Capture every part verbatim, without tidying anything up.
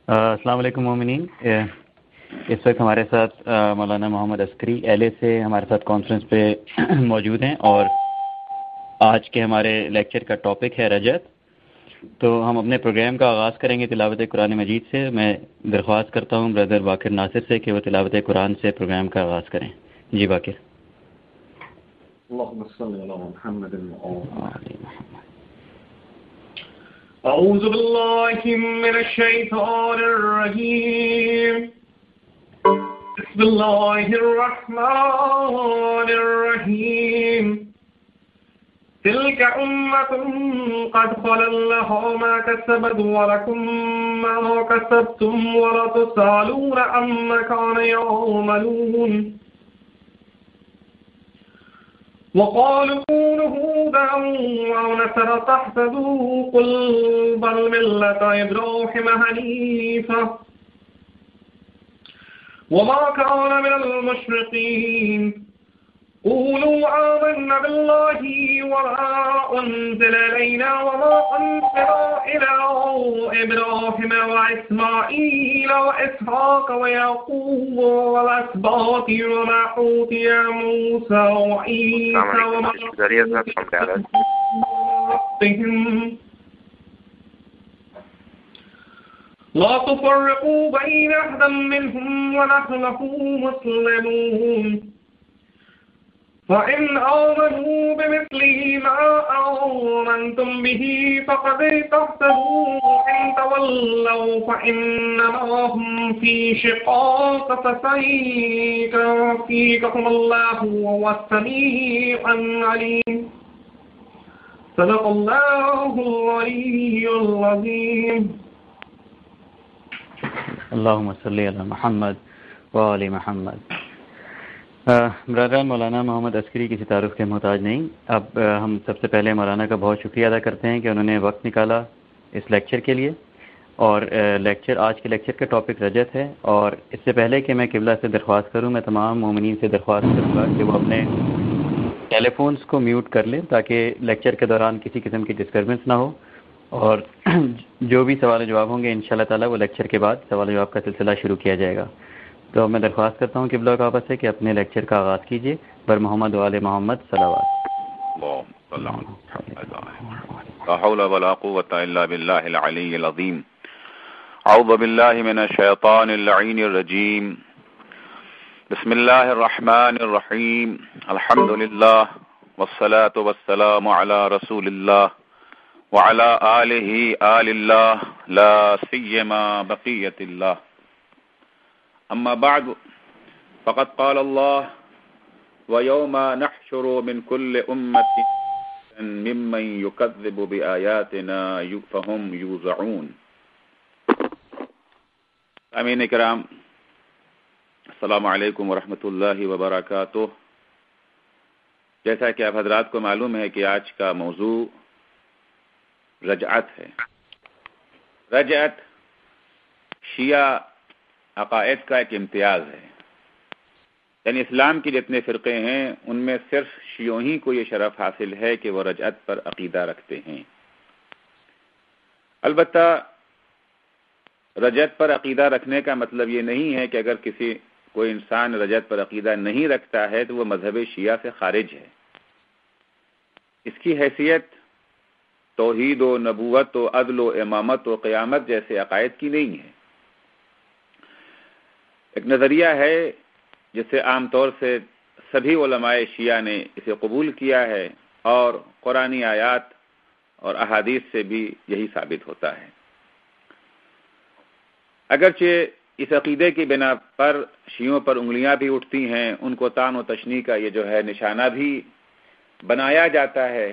السلام علیکم مومنین. اس وقت ہمارے ساتھ مولانا محمد عسکری ایل اے سے ہمارے ساتھ کانفرنس پہ موجود ہیں، اور آج کے ہمارے لیکچر کا ٹاپک ہے رجعت. تو ہم اپنے پروگرام کا آغاز کریں گے تلاوت قرآن مجید سے. میں درخواست کرتا ہوں بردر باقر ناصر سے کہ وہ تلاوت قرآن سے پروگرام کا آغاز کریں. جی باقر. اللهم صل على محمد وعلى أعوذ بالله من الشيطان الرجيم. بسم الله الرحمن الرحيم. تلك أمة قد خلت لها ما كسبت ولكم ما كسبتم ولا تسألون عما كانوا يعملون. وقالوا كونوا هودا أو نصارى تهتدوا قل بل ملة إبراهيم حنيفا وما كان من المشركين. قولوا آمنا بالله وما أنزل إلينا وما أنزل إلى إبراهيم وإسماعيل وإسحاق ويعقوب والأسباط وما أوتي موسى وعيسى وما ربهم لا تفرقوا بين أحد منهم ونحن له مسلمون. فإن آمنوا بمثله ما آمنتم به فقد اهتدوا. إن تولوا فإنما هم في شقاق فسيكفيكهم الله وهو السميع العليم. صدق الله العلي العظيم. اللهم صل على محمد وآل محمد. برادر مولانا محمد عسکری کسی تعارف کے محتاج نہیں. اب ہم سب سے پہلے مولانا کا بہت شکریہ ادا کرتے ہیں کہ انہوں نے وقت نکالا اس لیکچر کے لیے. اور لیکچر آج کے لیکچر کا ٹاپک رجعت ہے. اور اس سے پہلے کہ میں قبلہ سے درخواست کروں، میں تمام مومنین سے درخواست کروں گا کہ وہ اپنے ٹیلی فونس کو میوٹ کر لیں تاکہ لیکچر کے دوران کسی قسم کی ڈسٹربنس نہ ہو. اور جو بھی سوال و جواب ہوں گے انشاءاللہ تعالی وہ لیکچر کے بعد سوال و جواب کا سلسلہ شروع کیا جائے گا. تو میں درخواست کرتا ہوں قبلہ کا آپس سے کہ اپنے لیکچر کا آغاز کیجیے. بر محمد وآل محمد صلوات. لا حول ولا قوة الا بالله العلي العظيم. اعوذ بالله من الشيطان اللعين الرجيم. بسم الله الرحمن الرحيم. الحمد لله والصلاة والسلام على رسول الله وعلى آله آل الله لا سيما بقية الله. أما بعد فقد قال الله ويوم نحشر من كل أمة ممن يكذب بآياتنا فهم يوزعون. امین کرام، السلام علیکم ورحمۃ اللہ وبرکاتہ. جیسا کہ آپ حضرات کو معلوم ہے کہ آج کا موضوع رجعت ہے. رجعت شیعہ عقائد کا ایک امتیاز ہے. یعنی اسلام کے جتنے فرقے ہیں ان میں صرف شیعوں ہی کو یہ شرف حاصل ہے کہ وہ رجعت پر عقیدہ رکھتے ہیں. البتہ رجعت پر عقیدہ رکھنے کا مطلب یہ نہیں ہے کہ اگر کسی کوئی انسان رجعت پر عقیدہ نہیں رکھتا ہے تو وہ مذہب شیعہ سے خارج ہے. اس کی حیثیت توحید و نبوت و عدل و امامت و قیامت جیسے عقائد کی نہیں ہے. ایک نظریہ ہے جسے عام طور سے سبھی علماء شیعہ نے اسے قبول کیا ہے، اور قرآنی آیات اور احادیث سے بھی یہی ثابت ہوتا ہے. اگرچہ اس عقیدے کی بنا پر شیعوں پر انگلیاں بھی اٹھتی ہیں، ان کو طعن و تشنیع کا یہ جو ہے نشانہ بھی بنایا جاتا ہے،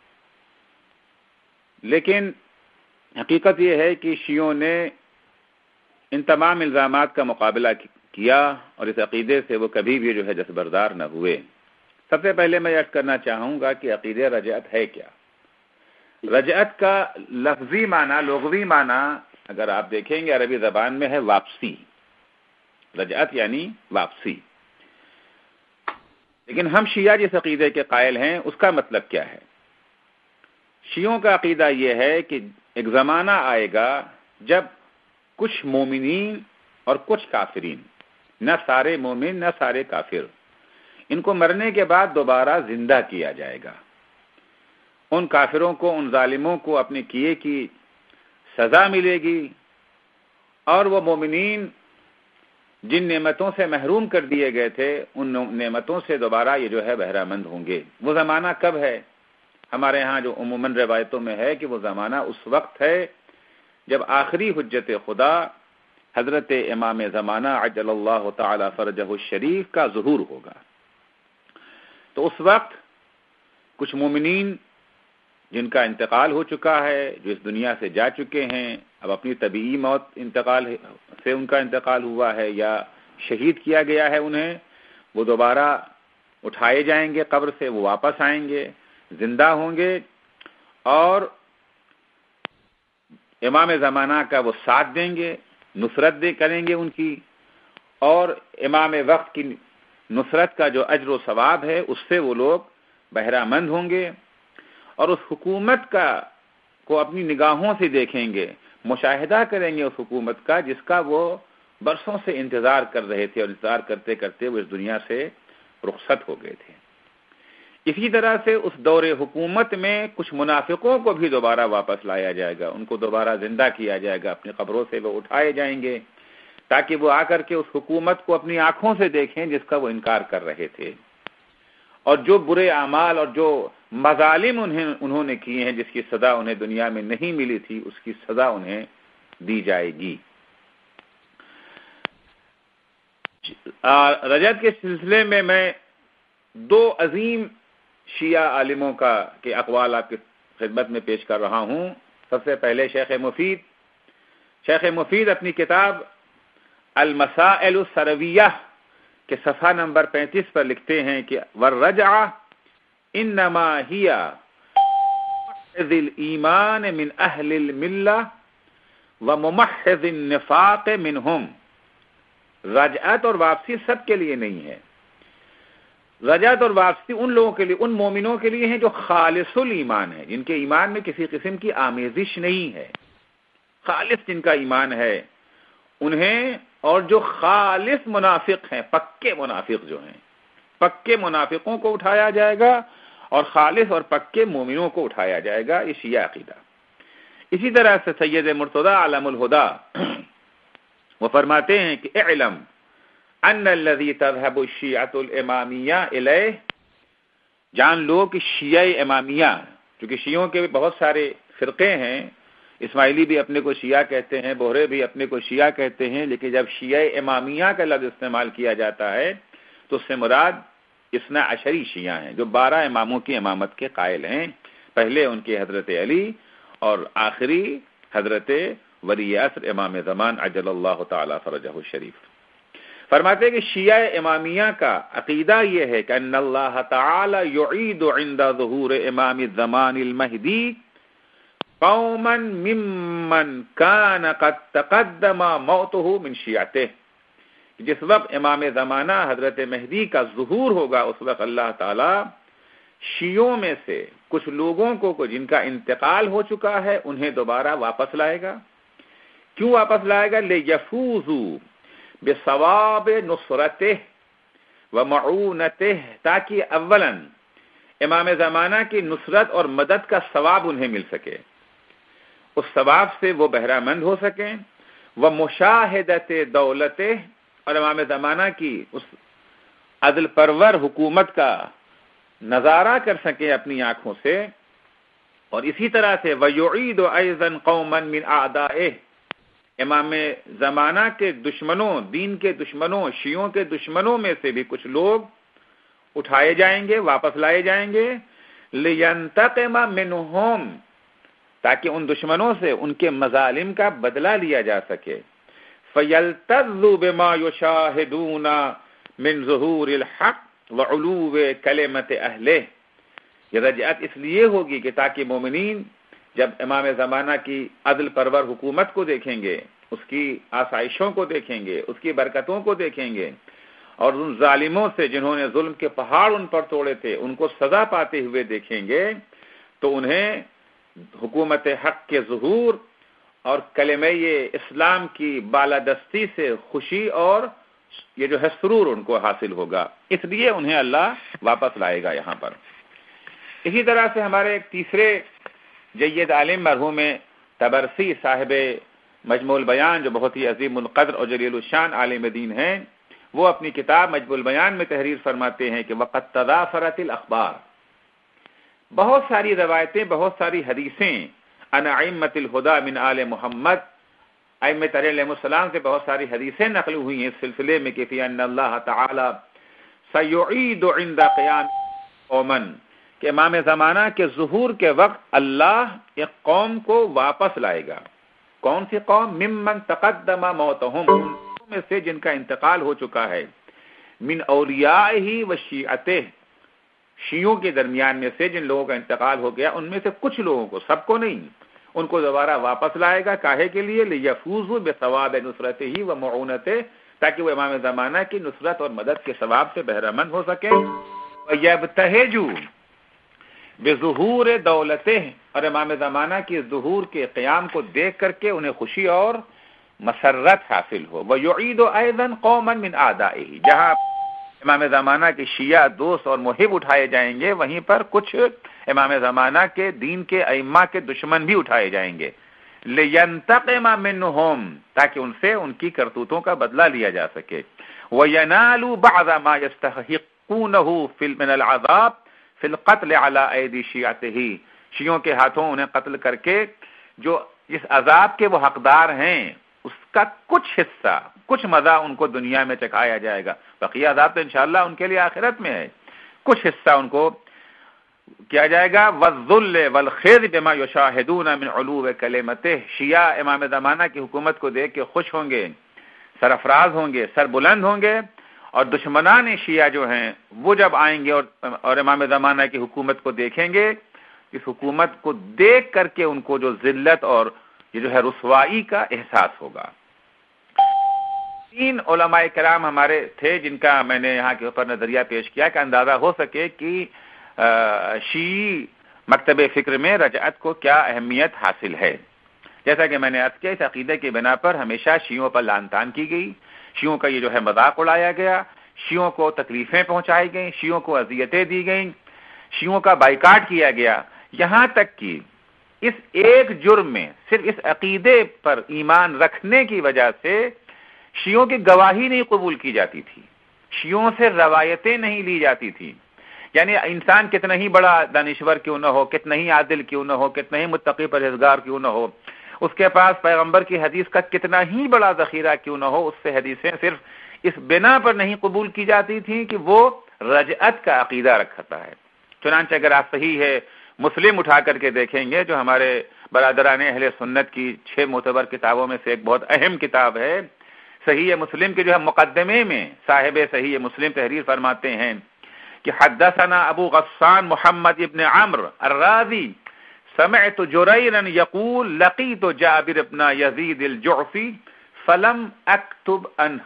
لیکن حقیقت یہ ہے کہ شیعوں نے ان تمام الزامات کا مقابلہ کیا اور اس عقیدے سے وہ کبھی بھی جو ہے دستبردار نہ ہوئے. سب سے پہلے میں عرض کرنا چاہوں گا کہ عقیدہ رجعت ہے کیا. رجعت کا لفظی معنی، لغوی معنی اگر آپ دیکھیں گے عربی زبان میں ہے واپسی. رجعت یعنی واپسی. لیکن ہم شیعہ جس عقیدے کے قائل ہیں اس کا مطلب کیا ہے؟ شیعوں کا عقیدہ یہ ہے کہ ایک زمانہ آئے گا جب کچھ مومنین اور کچھ کافرین، نہ سارے مومن نہ سارے کافر، ان کو مرنے کے بعد دوبارہ زندہ کیا جائے گا. ان کافروں کو، ان ظالموں کو اپنے کیے کی سزا ملے گی، اور وہ مومنین جن نعمتوں سے محروم کر دیے گئے تھے ان نعمتوں سے دوبارہ یہ جو ہے بہرہ مند ہوں گے. وہ زمانہ کب ہے؟ ہمارے ہاں جو عموماً روایتوں میں ہے کہ وہ زمانہ اس وقت ہے جب آخری حجت خدا حضرت امام زمانہ عجل اللہ تعالی فرجہ الشریف کا ظہور ہوگا. تو اس وقت کچھ مومنین جن کا انتقال ہو چکا ہے، جو اس دنیا سے جا چکے ہیں، اب اپنی طبیعی موت انتقال سے ان کا انتقال ہوا ہے یا شہید کیا گیا ہے انہیں، وہ دوبارہ اٹھائے جائیں گے قبر سے، وہ واپس آئیں گے، زندہ ہوں گے، اور امام زمانہ کا وہ ساتھ دیں گے، نصرت دے کریں گے ان کی، اور امام وقت کی نصرت کا جو اجر و ثواب ہے اس سے وہ لوگ بہرہ مند ہوں گے، اور اس حکومت کا کو اپنی نگاہوں سے دیکھیں گے، مشاہدہ کریں گے اس حکومت کا جس کا وہ برسوں سے انتظار کر رہے تھے، اور انتظار کرتے کرتے وہ اس دنیا سے رخصت ہو گئے تھے. اسی طرح سے اس دور حکومت میں کچھ منافقوں کو بھی دوبارہ واپس لایا جائے گا، ان کو دوبارہ زندہ کیا جائے گا، اپنی قبروں سے وہ اٹھائے جائیں گے تاکہ وہ آ کر کے اس حکومت کو اپنی آنکھوں سے دیکھیں جس کا وہ انکار کر رہے تھے، اور جو برے اعمال اور جو مظالم انہیں انہوں نے کیے ہیں، جس کی سزا انہیں دنیا میں نہیں ملی تھی، اس کی سزا انہیں دی جائے گی. رجعت کے سلسلے میں میں دو عظیم شیعہ عالموں کا کے اقوال آپ کی خدمت میں پیش کر رہا ہوں. سب سے پہلے شیخ مفید شیخ مفید اپنی کتاب المسائل السرویہ کے صفحہ نمبر پینتیس پر لکھتے ہیں کہ والرجعہ انما ہی محض الایمان من اہل الملہ وممحض النفاق منہم. رجعت اور واپسی سب کے لیے نہیں ہے. رجعت اور واپسی ان لوگوں کے لیے، ان مومنوں کے لیے ہیں جو خالص الایمان ہے، جن کے ایمان میں کسی قسم کی آمیزش نہیں ہے، خالص جن کا ایمان ہے انہیں، اور جو خالص منافق ہیں، پکے منافق جو ہیں، پکے منافقوں کو اٹھایا جائے گا اور خالص اور پکے مومنوں کو اٹھایا جائے گا. یہ شیعہ عقیدہ. اسی طرح سے سید مرتضی علم الہدا وہ فرماتے ہیں کہ اعلم ان الذي تذهب الشیعۃ الامامیہ الیہ، جان لو کہ شیعہ امامیہ، چونکہ شیعوں کے بہت سارے فرقے ہیں، اسماعیلی بھی اپنے کو شیعہ کہتے ہیں، بہرے بھی اپنے کو شیعہ کہتے ہیں، لیکن جب شیعہ امامیہ کا لفظ استعمال کیا جاتا ہے تو اس سے مراد اثنا عشری شیعہ ہیں جو بارہ اماموں کی امامت کے قائل ہیں. پہلے ان کے حضرت علی اور آخری حضرت ولی عصر امام زمان عجل اللہ تعالی فرجہ الشریف. فرماتے ہیں کہ شیعہ امامیہ کا عقیدہ یہ ہے کہ ان اللہ تعالی یعید عند ظہور امام الزمان المہدی قوما ممن کان قد تقدم موتہ من شیعتہ. جس وقت امام زمانہ حضرت مہدی کا ظہور ہوگا اس وقت اللہ تعالی شیعوں میں سے کچھ لوگوں کو جن کا انتقال ہو چکا ہے انہیں دوبارہ واپس لائے گا. کیوں واپس لائے گا؟ لیفوزوا بثواب نصرتہ ومعونتہ، تاکہ اولا امام زمانہ کی نصرت اور مدد کا ثواب انہیں مل سکے، اس ثواب سے وہ بہرہ مند ہو سکیں، ومشاہدت دولتہ، اور امام زمانہ کی اس عدل پرور حکومت کا نظارہ کر سکیں اپنی آنکھوں سے. اور اسی طرح سے وَيُعِيدُ أَيْضًا قَوْمًا مِنْ أَعْدَائِهِ، امام زمانہ کے دشمنوں، دین کے دشمنوں، شیعوں کے دشمنوں میں سے بھی کچھ لوگ اٹھائے جائیں گے، واپس لائے جائیں گے، لِيَنْتَقِمَ مِنْهُمْ، تاکہ ان دشمنوں سے ان کے مظالم کا بدلہ لیا جا سکے. فَيَلْتَذُّ بِمَا يُشَاهِدُونَ مِنْ ظُهُورِ الْحَقِّ وَعُلُوِّ كَلِمَةِ أَهْلِهِ. یہ رجعت اس لیے ہوگی کہ تاکہ مومنین جب امام زمانہ کی عدل پرور حکومت کو دیکھیں گے، اس کی آسائشوں کو دیکھیں گے، اس کی برکتوں کو دیکھیں گے، اور ان ظالموں سے جنہوں نے ظلم کے پہاڑ ان پر توڑے تھے ان کو سزا پاتے ہوئے دیکھیں گے، تو انہیں حکومت حق کے ظہور اور کلمہ اسلام کی بالادستی سے خوشی اور یہ جو ہے سرور ان کو حاصل ہوگا، اس لیے انہیں اللہ واپس لائے گا یہاں پر۔ اسی طرح سے ہمارے ایک تیسرے جید عالم مرحوم طبرسی صاحب مجموع البیان، جو بہت ہی عظیم القدر اور جلیل الشان عالم دین ہیں، وہ اپنی کتاب مجموع البیان میں تحریر فرماتے ہیں کہ وقد تضافرت الاخبار، بہت ساری روایتیں، بہت ساری حدیثیں عن ائمۃ الہدی من آل محمد، ائمۃ علیہ السلام سے بہت ساری حدیثیں نقل ہوئی ہیں اس سلسلے میں کہ فی ان اللہ تعالی سیعید عند قیام قوما، کہ امام زمانہ کے ظہور کے وقت اللہ ایک قوم کو واپس لائے گا۔ کون سی قوم؟ ممن تقدم موتہم، ان میں سے جن کا انتقال ہو چکا ہے، من اولیائہ و شیعتہ، شیعوں کے درمیان میں سے جن لوگوں کا انتقال ہو گیا ان میں سے کچھ لوگوں کو، سب کو نہیں، ان کو دوبارہ واپس لائے گا۔ کاہے کے لیے؟ لیفوزوا بثواب نصرتہ و معونتہ، تاکہ وہ امام زمانہ کی نصرت اور مدد کے ثواب سے بہرہ مند ہو سکیں۔ ویبتہجوا بظہور دولتہ، اور امام زمانہ کی ظہور کے قیام کو دیکھ کر کے انہیں خوشی اور مسرت حاصل ہو۔ ویعید ایضا قوما من اعدائہ، جہاں امام زمانہ کے شیعہ دوست اور محب اٹھائے جائیں گے، وہیں پر کچھ امام زمانہ کے دین کے ائمہ کے دشمن بھی اٹھائے جائیں گے۔ لینتقم منہم، تاکہ ان سے ان کی کرتوتوں کا بدلہ لیا جا سکے۔ وینالوا بعض ما یستحقونہ من العذاب فی القتل علی ایدی شیعتہ، شیعوں کے ہاتھوں انہیں قتل کر کے جو اس عذاب کے وہ حقدار ہیں اس کا کچھ حصہ، کچھ مزہ ان کو دنیا میں چکھایا جائے گا، بقیہ عذاب تو انشاءاللہ ان کے لیے آخرت میں ہے، کچھ حصہ ان کو کیا جائے گا۔ والذل والخزي بما يشاهدون من علو کلمتہ، شیعہ امام زمانہ کی حکومت کو دیکھ کے خوش ہوں گے، سرفراز ہوں گے، سر بلند ہوں گے، اور دشمنان شیعہ جو ہیں وہ جب آئیں گے اور اور امام زمانہ کی حکومت کو دیکھیں گے، اس حکومت کو دیکھ کر کے ان کو جو ذلت اور یہ جو ہے رسوائی کا احساس ہوگا۔ تین علماء کرام ہمارے تھے جن کا میں نے یہاں کے اوپر نظریہ پیش کیا کہ اندازہ ہو سکے کہ شیعی مکتب فکر میں رجعت کو کیا اہمیت حاصل ہے۔ جیسا کہ میں نے عرض کیا، اس عقیدے کی بنا پر ہمیشہ شیعوں پر لعن طعن کی گئی، شیعوں کا یہ جو ہے مذاق اڑایا گیا، شیعوں کو تکلیفیں پہنچائی گئیں، شیعوں کو اذیتیں دی گئیں، شیعوں کا بائیکاٹ کیا گیا، یہاں تک کہ اس ایک جرم میں صرف اس عقیدے پر ایمان رکھنے کی وجہ سے شیعوں کی گواہی نہیں قبول کی جاتی تھی، شیعوں سے روایتیں نہیں لی جاتی تھی۔ یعنی انسان کتنا ہی بڑا دانشور کیوں نہ ہو، کتنا ہی عادل کیوں نہ ہو، کتنا ہی متقی پرہیزگار کیوں نہ ہو، اس کے پاس پیغمبر کی حدیث کا کتنا ہی بڑا ذخیرہ کیوں نہ ہو، اس سے حدیثیں صرف اس بنا پر نہیں قبول کی جاتی تھیں کہ وہ رجعت کا عقیدہ رکھتا ہے۔ چنانچہ اگر آپ صحیح ہے مسلم اٹھا کر کے دیکھیں گے، جو ہمارے برادران اہل سنت کی چھ معتبر کتابوں میں سے ایک بہت اہم کتاب ہے، صحیح مسلم کے جو ہے مقدمے میں صاحب صحیح مسلم تحریر فرماتے ہیں کہ حدثنا ابو غسان محمد ابن عمرو الرازی سمعت جریرا یقول لقیت جابر ابن یزید الجعفی فلم اکتب عنہ،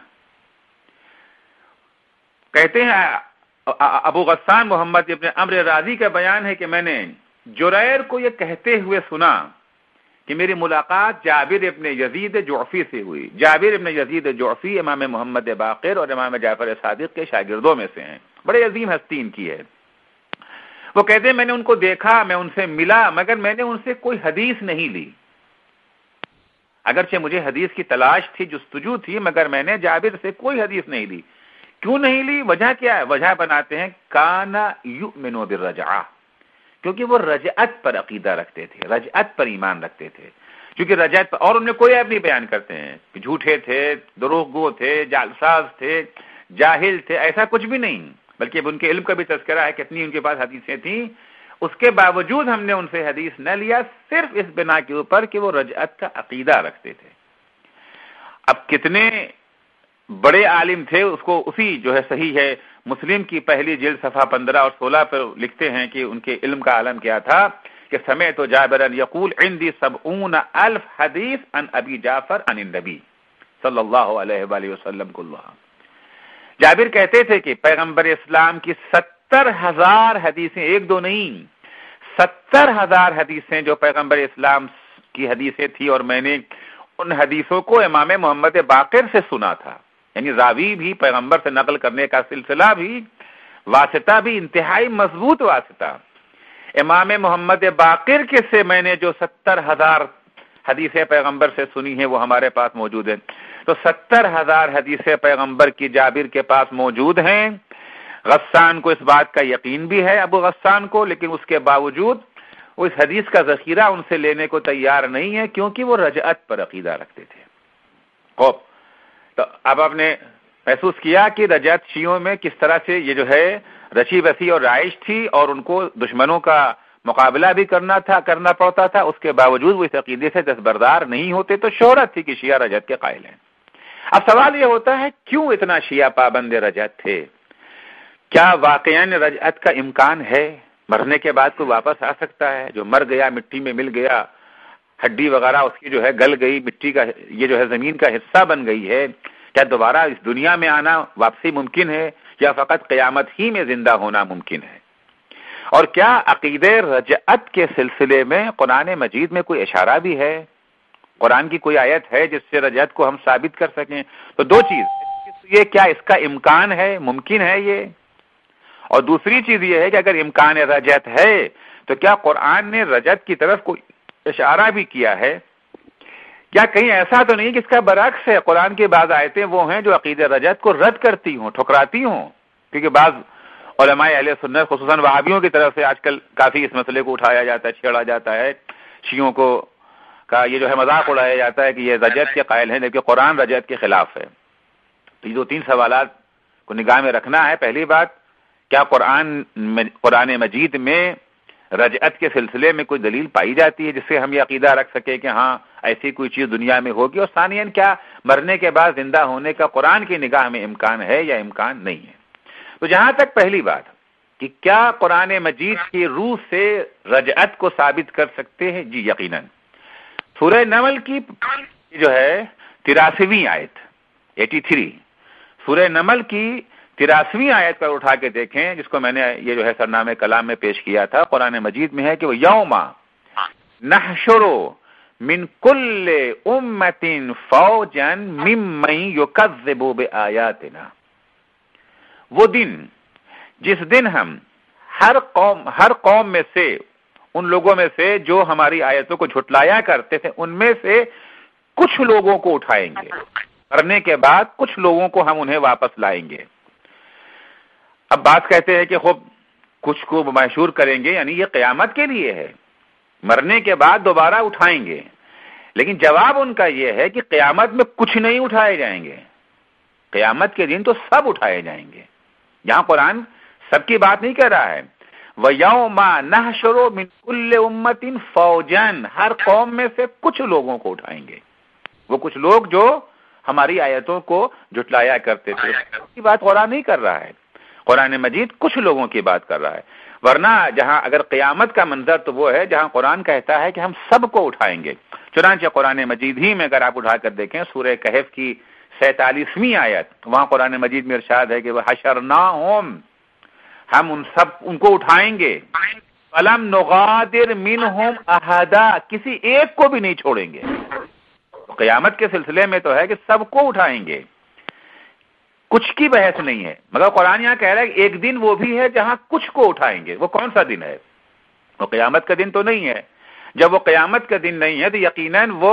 کہتے ہیں ابو غسان محمد ابن عمرو راضی کا بیان ہے کہ میں نے جریر کو یہ کہتے ہوئے سنا کہ میری ملاقات جابر ابن یزید جعفی سے ہوئی۔ جابر ابن یزید جعفی امام محمد باقر اور امام جعفر صادق کے شاگردوں میں سے ہیں، بڑے عظیم ہستی ان کی ہے۔ وہ کہتے ہیں میں نے ان کو دیکھا، میں ان سے ملا، مگر میں نے ان سے کوئی حدیث نہیں لی، اگرچہ مجھے حدیث کی تلاش تھی، جستجو تھی، مگر میں نے جابر سے کوئی حدیث نہیں لی۔ کیوں نہیں لی؟ وجہ کیا ہے؟ وجہ بناتے ہیں کانا یؤمن بالرجعہ، کیونکہ وہ رجعت پر عقیدہ رکھتے تھے، رجعت پر ایمان رکھتے تھے، کیونکہ رجعت پر، اور ان میں کوئی عیب نہیں بیان کرتے ہیں کہ جھوٹے تھے، دروغ گو تھے، جعلساز تھے، جاہل تھے، ایسا کچھ بھی نہیں، بلکہ اب ان کے علم کا بھی تذکرہ ہے، کتنی ان کے پاس حدیثیں تھیں، اس کے باوجود ہم نے ان سے حدیث نہ لیا، صرف اس بنا کے اوپر کہ وہ رجعت کا عقیدہ رکھتے تھے۔ اب کتنے بڑے عالم تھے، اس کو اسی جو ہے صحیح ہے مسلم کی پہلی جلد صفحہ پندرہ اور سولہ پر لکھتے ہیں کہ ان کے علم کا عالم کیا تھا کہ سمعت جابرا یقول عندي سبعون الف حدیث عن ابی جعفر عن النبی صلی اللہ علیہ وآلہ وسلم کلھا۔ جابر کہتے تھے کہ پیغمبر اسلام کی ستر ہزار حدیثیں، ایک دو نہیں، ستر ہزار حدیثیں جو پیغمبر اسلام کی حدیثیں تھی اور میں نے ان حدیثوں کو امام محمد باقر سے سنا تھا، یعنی راوی بھی پیغمبر سے نقل کرنے کا سلسلہ بھی، واسطہ بھی انتہائی مضبوط واسطہ، امام محمد باقر کے سے میں نے جو ستر ہزار حدیثیں پیغمبر سے سنی ہیں وہ ہمارے پاس موجود ہیں۔ تو ستر ہزار حدیثیں پیغمبر کی جابر کے پاس موجود ہیں۔ غسان کو اس بات کا یقین بھی ہے، ابو غسان کو، لیکن اس کے باوجود وہ اس حدیث کا ذخیرہ ان سے لینے کو تیار نہیں ہے، کیونکہ وہ رجعت پر عقیدہ رکھتے تھے۔ خوب، تو اب آپ نے محسوس کیا کہ رجعت شیعوں میں کس طرح سے یہ جو ہے رچی بسی اور رائج تھی، اور ان کو دشمنوں کا مقابلہ بھی کرنا تھا کرنا پڑتا تھا، اس کے باوجود وہ اس عقیدے سے دستبردار نہیں ہوتے۔ تو شہرت تھی کہ شیعہ رجعت کے قائل ہیں۔ اب سوال یہ ہوتا ہے کیوں اتنا شیعہ پابند رجعت تھے؟ کیا واقعاً رجعت کا امکان ہے؟ مرنے کے بعد کوئی واپس آ سکتا ہے؟ جو مر گیا، مٹی میں مل گیا، ہڈی وغیرہ اس کی جو ہے گل گئی، مٹی کا یہ جو ہے زمین کا حصہ بن گئی ہے، کیا دوبارہ اس دنیا میں آنا واپسی ممکن ہے، یا فقط قیامت ہی میں زندہ ہونا ممکن ہے؟ اور کیا عقیدہ رجعت کے سلسلے میں قرآن مجید میں کوئی اشارہ بھی ہے؟ قرآن کی کوئی آیت ہے جس سے رجعت کو ہم ثابت کر سکیں؟ تو دو چیز، یہ کیا اس کا امکان ہے، ممکن ہے یہ؟ اور دوسری چیز یہ ہے کہ اگر امکان رجعت ہے تو کیا قرآن نے رجعت کی طرف کوئی اشارہ بھی کیا ہے؟ کیا کہیں ایسا تو نہیں کہ اس کا برعکس ہے، قرآن کی بعض آیتیں وہ ہیں جو عقیدہ رجعت کو رد کرتی ہوں، ٹھکراتی ہوں؟ کیونکہ بعض علماء اہل سنت خصوصاً وہابیوں کی طرف سے آج کل کافی اس مسئلے کو اٹھایا جاتا ہے، چھیڑا جاتا ہے، شیعوں کو کا یہ جو ہے مذاق اڑایا جاتا ہے کہ یہ رجعت کے قائل ہیں لیکن قرآن رجعت کے خلاف ہے۔ تو یہ دو تین سوالات کو نگاہ میں رکھنا ہے۔ پہلی بات، کیا قرآن قرآن مجید میں رجعت کے سلسلے میں کوئی دلیل پائی جاتی ہے جس سے ہم یہ عقیدہ رکھ سکیں کہ ہاں ایسی کوئی چیز دنیا میں ہوگی؟ اور ثانیاً، کیا مرنے کے بعد زندہ ہونے کا قرآن کی نگاہ میں امکان ہے یا امکان نہیں ہے؟ تو جہاں تک پہلی بات کہ کیا قرآن مجید کی روح سے رجعت کو ثابت کر سکتے ہیں؟ جی یقیناً۔ سورہ نمل کی جو ہے تراسویں آیت ایٹی تھری، سورہ نمل کی تراسویں آیت پر اٹھا کے دیکھیں، جس کو میں نے یہ جو ہے سرنامے کلام میں پیش کیا تھا، قرآن مجید میں ہے کہ وہ یوما نحشرو من کل امت فوجا ممن یکذب بآیاتنا، وہ دن جس دن ہم ہر قوم ہر قوم میں سے، ان لوگوں میں سے جو ہماری آیتوں کو جھٹلایا کرتے تھے، ان میں سے کچھ لوگوں کو اٹھائیں گے، کرنے کے بعد کچھ لوگوں کو ہم انہیں واپس لائیں گے۔ اب بات کہتے ہیں کہ خوب کچھ کو مشہور کریں گے، یعنی یہ قیامت کے لیے ہے، مرنے کے بعد دوبارہ اٹھائیں گے، لیکن جواب ان کا یہ ہے کہ قیامت میں کچھ نہیں اٹھائے جائیں گے، قیامت کے دن تو سب اٹھائے جائیں گے۔ یہاں قرآن سب کی بات نہیں کہہ رہا ہے، وَيَوْمَ نَحْشُرُ مِنْ كُلِّ أُمَّةٍ فَوْجًا، ہر قوم میں سے کچھ لوگوں کو اٹھائیں گے، وہ کچھ لوگ جو ہماری آیتوں کو جھٹلایا کرتے تھے، اس کی بات قرآن نہیں کر رہا ہے، قرآن مجید کچھ لوگوں کی بات کر رہا ہے۔ ورنہ جہاں اگر قیامت کا منظر تو وہ ہے جہاں قرآن کہتا ہے کہ ہم سب کو اٹھائیں گے۔ چنانچہ قرآن مجید ہی میں اگر آپ اٹھا کر دیکھیں سورہ کہف کی سینتالیسویں آیت، وہاں قرآن مجید میں ارشاد ہے کہ وہ حشرناہم، ہم ان سب ان کو اٹھائیں گے، فلم نغادر منہم احدا، کسی ایک کو بھی نہیں چھوڑیں گے۔ قیامت کے سلسلے میں تو ہے کہ سب کو اٹھائیں گے، کچھ کی بحث نہیں ہے، مگر قرآن یہاں کہہ رہا ہے کہ ایک دن وہ بھی ہے جہاں کچھ کو اٹھائیں گے۔ وہ کون سا دن ہے؟ وہ قیامت کا دن تو نہیں ہے۔ جب وہ قیامت کا دن نہیں ہے تو یقیناً وہ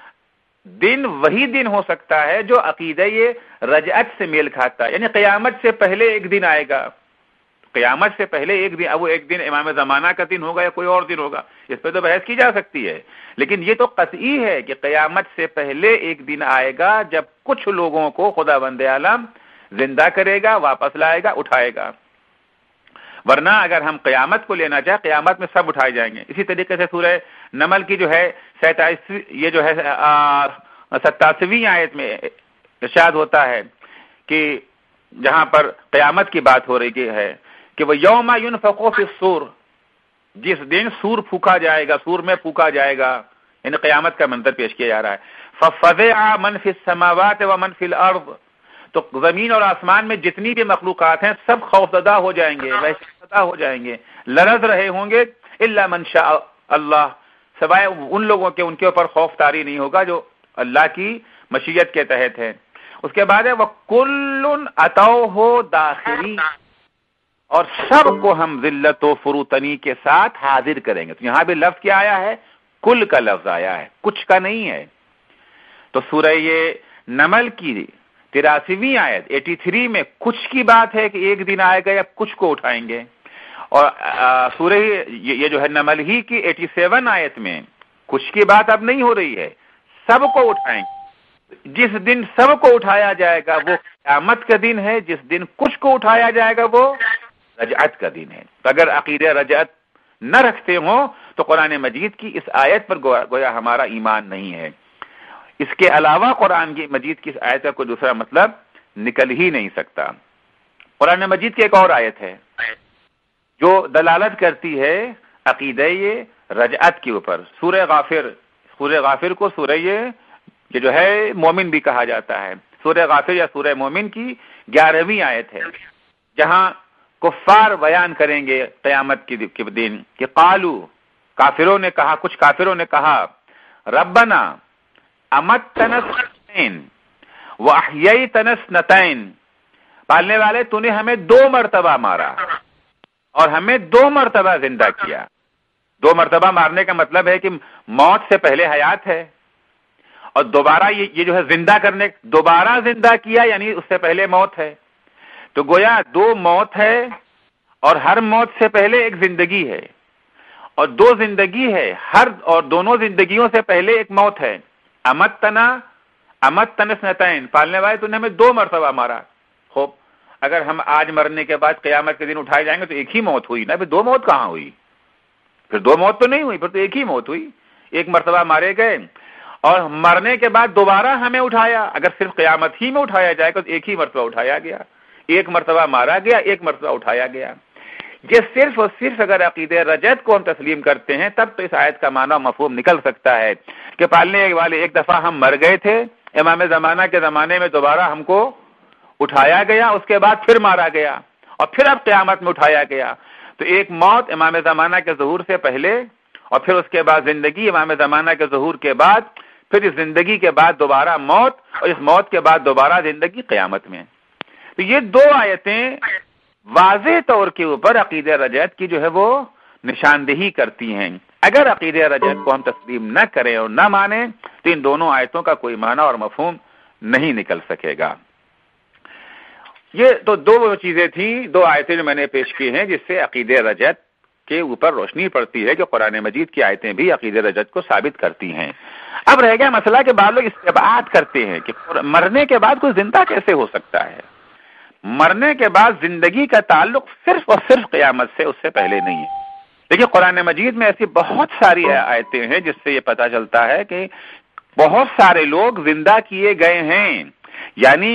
دن وہی دن ہو سکتا ہے جو عقیدہ یہ رجعت سے میل کھاتا ہے، یعنی قیامت سے پہلے ایک دن آئے گا، قیامت سے پہلے ایک دن، اب وہ ایک دن امام زمانہ کا دن ہوگا یا کوئی اور دن ہوگا، اس پہ تو بحث کی جا سکتی ہے، لیکن یہ تو قطعی ہے کہ قیامت سے پہلے ایک دن آئے گا جب کچھ لوگوں کو خدا بند عالم زندہ کرے گا، واپس لائے گا، اٹھائے گا۔ ورنہ اگر ہم قیامت کو لینا چاہیں، قیامت میں سب اٹھائے جائیں گے۔ اسی طریقے سے سورہ نمل کی جو ہے سینتالیسویں یہ جو ہے ستاسویں آیت میں ارشاد ہوتا ہے کہ جہاں پر قیامت کی بات ہو رہی ہے کہ وہ یوم ینفخ فی الصور، جس دن سور پھونکا جائے گا، سور میں پھونکا جائے گا، یعنی قیامت کا منظر پیش کیا جا رہا ہے۔ فَفَزِعَ مَنْ فِي السَّمَاوَاتِ وَمَنْ فِي الْأَرْضِ، تو زمین اور آسمان میں جتنی بھی مخلوقات ہیں سب خوفزدہ ہو جائیں گے، وحشت زدہ ہو جائیں گے، لرز رہے ہوں گے، الا من شاء اللہ، سوائے ان لوگوں کے ان کے اوپر خوف طاری نہیں ہوگا جو اللہ کی مشیت کے تحت ہے. اس کے بعد ہے وَكُلٌّ أَتَوْهُ دَاخِرِينَ، اور سب کو ہم ذلت و فروتنی کے ساتھ حاضر کریں گے. تو یہاں بھی لفظ کیا آیا ہے؟ کل کا لفظ آیا ہے، کچھ کا نہیں ہے. تو سورہ یہ نمل کی تراسیویں آیت اٹھاسی میں کچھ کی بات ہے کہ ایک دن آئے گا یا کچھ کو اٹھائیں گے، اور سورہ یہ جو ہے نمل ہی کی ساٹھ آیت میں کچھ کی بات اب نہیں ہو رہی ہے، سب کو اٹھائیں گے. جس دن سب کو اٹھایا جائے گا وہ قیامت کا دن ہے، جس دن کچھ کو اٹھایا جائے گا وہ رجعت کا دن ہے. تو اگر عقیدہ رجعت نہ رکھتے ہوں تو قرآن مجید کی اس آیت پر گویا ہمارا ایمان نہیں ہے. اس کے علاوہ قرآن کی مجید کی اس آیت کا کوئی دوسرا مطلب نکل ہی نہیں سکتا. قرآن مجید کی ایک اور آیت ہے جو دلالت کرتی ہے عقیدہ رجعت کے اوپر. سورہ غافر، سورہ غافر کو سورہ یہ جو ہے مومن بھی کہا جاتا ہے. سورہ غافر یا سورہ مومن کی گیارہویں آیت ہے، جہاں کفار بیان کریں گے قیامت کے دن کہ قالو، کافروں نے کہا، کچھ کافروں نے کہا ربنا امتنا اثنتین واحییتنا اثنتین، پالنے والے تو نے ہمیں دو مرتبہ مارا اور ہمیں دو مرتبہ زندہ کیا. دو مرتبہ مارنے کا مطلب ہے کہ موت سے پہلے حیات ہے، اور دوبارہ یہ جو ہے زندہ کرنے، دوبارہ زندہ کیا یعنی اس سے پہلے موت ہے. تو گویا دو موت ہے اور ہر موت سے پہلے ایک زندگی ہے، اور دو زندگی ہے ہر، اور دونوں زندگیوں سے پہلے ایک موت ہے. امتنا امتنا اثنتین، پالنے والے تو نے ہمیں دو مرتبہ مارا. خوب، اگر ہم آج مرنے کے بعد قیامت کے دن اٹھائے جائیں گے تو ایک ہی موت ہوئی نا. پھر دو موت کہاں ہوئی؟ پھر دو موت تو نہیں ہوئی، پھر تو ایک ہی موت ہوئی. ایک مرتبہ مارے گئے اور مرنے کے بعد دوبارہ ہمیں اٹھایا. اگر صرف قیامت ہی میں اٹھایا جائے گا تو ایک ہی مرتبہ اٹھایا گیا، ایک مرتبہ مارا گیا، ایک مرتبہ اٹھایا گیا. یہ صرف اور صرف اگر عقیدہ رجعت کو ہم تسلیم کرتے ہیں تب تو اس آیت کا معنی مفہوم نکل سکتا ہے کہ پالنے والے ایک دفعہ ہم مر گئے تھے، امام زمانہ کے زمانے میں دوبارہ ہم کو اٹھایا گیا، اس کے بعد پھر مارا گیا اور پھر اب قیامت میں اٹھایا گیا. تو ایک موت امام زمانہ کے ظہور سے پہلے، اور پھر اس کے بعد زندگی امام زمانہ کے ظہور کے بعد، پھر اس زندگی کے بعد دوبارہ موت، اور اس موت کے بعد دوبارہ زندگی قیامت میں. تو یہ دو آیتیں واضح طور کے اوپر عقیدہ رجعت کی جو ہے وہ نشاندہی کرتی ہیں. اگر عقیدہ رجعت کو ہم تسلیم نہ کریں اور نہ مانیں تو ان دونوں آیتوں کا کوئی معنی اور مفہوم نہیں نکل سکے گا. یہ تو دو چیزیں تھیں، دو آیتیں جو میں نے پیش کی ہیں جس سے عقیدہ رجعت کے اوپر روشنی پڑتی ہے کہ قرآن مجید کی آیتیں بھی عقیدہ رجعت کو ثابت کرتی ہیں. اب رہ گیا مسئلہ کہ بعض لوگ استبعاد کرتے ہیں کہ مرنے کے بعد کوئی زندہ کیسے ہو سکتا ہے. مرنے کے بعد زندگی کا تعلق صرف اور صرف قیامت سے، اس سے پہلے نہیں ہے. دیکھیے قرآن مجید میں ایسی بہت ساری آیتیں ہیں جس سے یہ پتہ چلتا ہے کہ بہت سارے لوگ زندہ کیے گئے ہیں، یعنی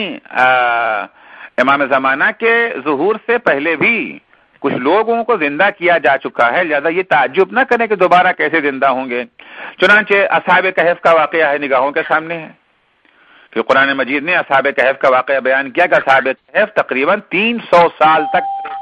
امام زمانہ کے ظہور سے پہلے بھی کچھ لوگوں کو زندہ کیا جا چکا ہے. لہذا یہ تعجب نہ کریں کہ دوبارہ کیسے زندہ ہوں گے. چنانچہ اصحاب کہف کا واقعہ ہے، نگاہوں کے سامنے ہے کہ قرآن مجید نے اصحاب کہف کا واقعہ بیان کیا کہ اصحاب کہف تقریباً تین سو سال تک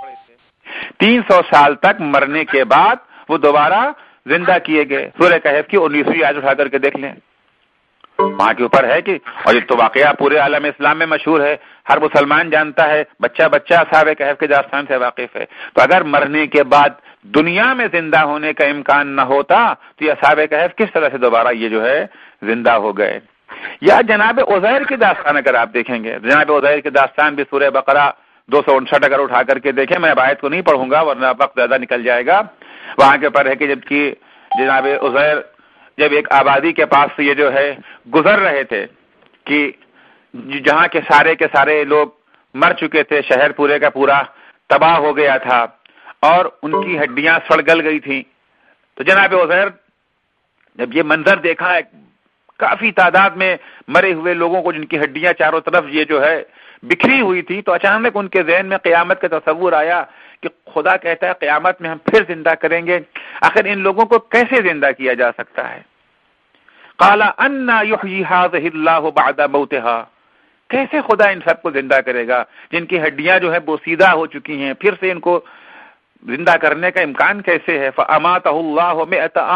تین سو سال تک مرنے کے بعد وہ دوبارہ زندہ کیے گئے. سورہ کہف کی انیسویں آیت اٹھا کر کے دیکھ لیں، وہاں کے اوپر ہے کہ، اور یہ تو واقعہ پورے عالم اسلام میں مشہور ہے، ہر مسلمان جانتا ہے، بچہ بچہ اصحاب کہف کے داستان سے واقف ہے. تو اگر مرنے کے بعد دنیا میں زندہ ہونے کا امکان نہ ہوتا تو یہ اصحاب کہف کس طرح سے دوبارہ یہ جو ہے زندہ ہو گئے. یا جناب عزیر کی داستان اگر آپ دیکھیں گے، جناب عزیر کی داستان بھی سورہ بقرہ دو سو انسٹھ اگر اٹھا کر کے دیکھیں، میں اب آیت کو نہیں پڑھوں گا ورنہ وقت زیادہ نکل جائے گا. وہاں کے پر ہے کہ جب کہ جناب عزیر جب ایک آبادی کے پاس سے یہ جو ہے گزر رہے تھے کہ جہاں کے سارے کے سارے لوگ مر چکے تھے، شہر پورے کا پورا تباہ ہو گیا تھا اور ان کی ہڈیاں سڑ گل گئی تھیں. تو جناب عزیر جب یہ منظر دیکھا ہے، کافی تعداد میں مرے ہوئے لوگوں کو جن کی ہڈیاں چاروں طرف یہ جو ہے بکھری ہوئی تھی، تو اچانک ان کے ذہن میں قیامت کا تصور آیا کہ خدا کہتا ہے قیامت میں ہم پھر زندہ کریں گے، آخر ان لوگوں کو کیسے زندہ کیا جا سکتا ہے. قال انا یحیی هذه اللہ بعد موتها، کیسے خدا ان سب کو زندہ کرے گا جن کی ہڈیاں جو ہے بوسیدہ ہو چکی ہیں، پھر سے ان کو زندہ کرنے کا امکان کیسے ہے. فاماته اللہ مئة عام،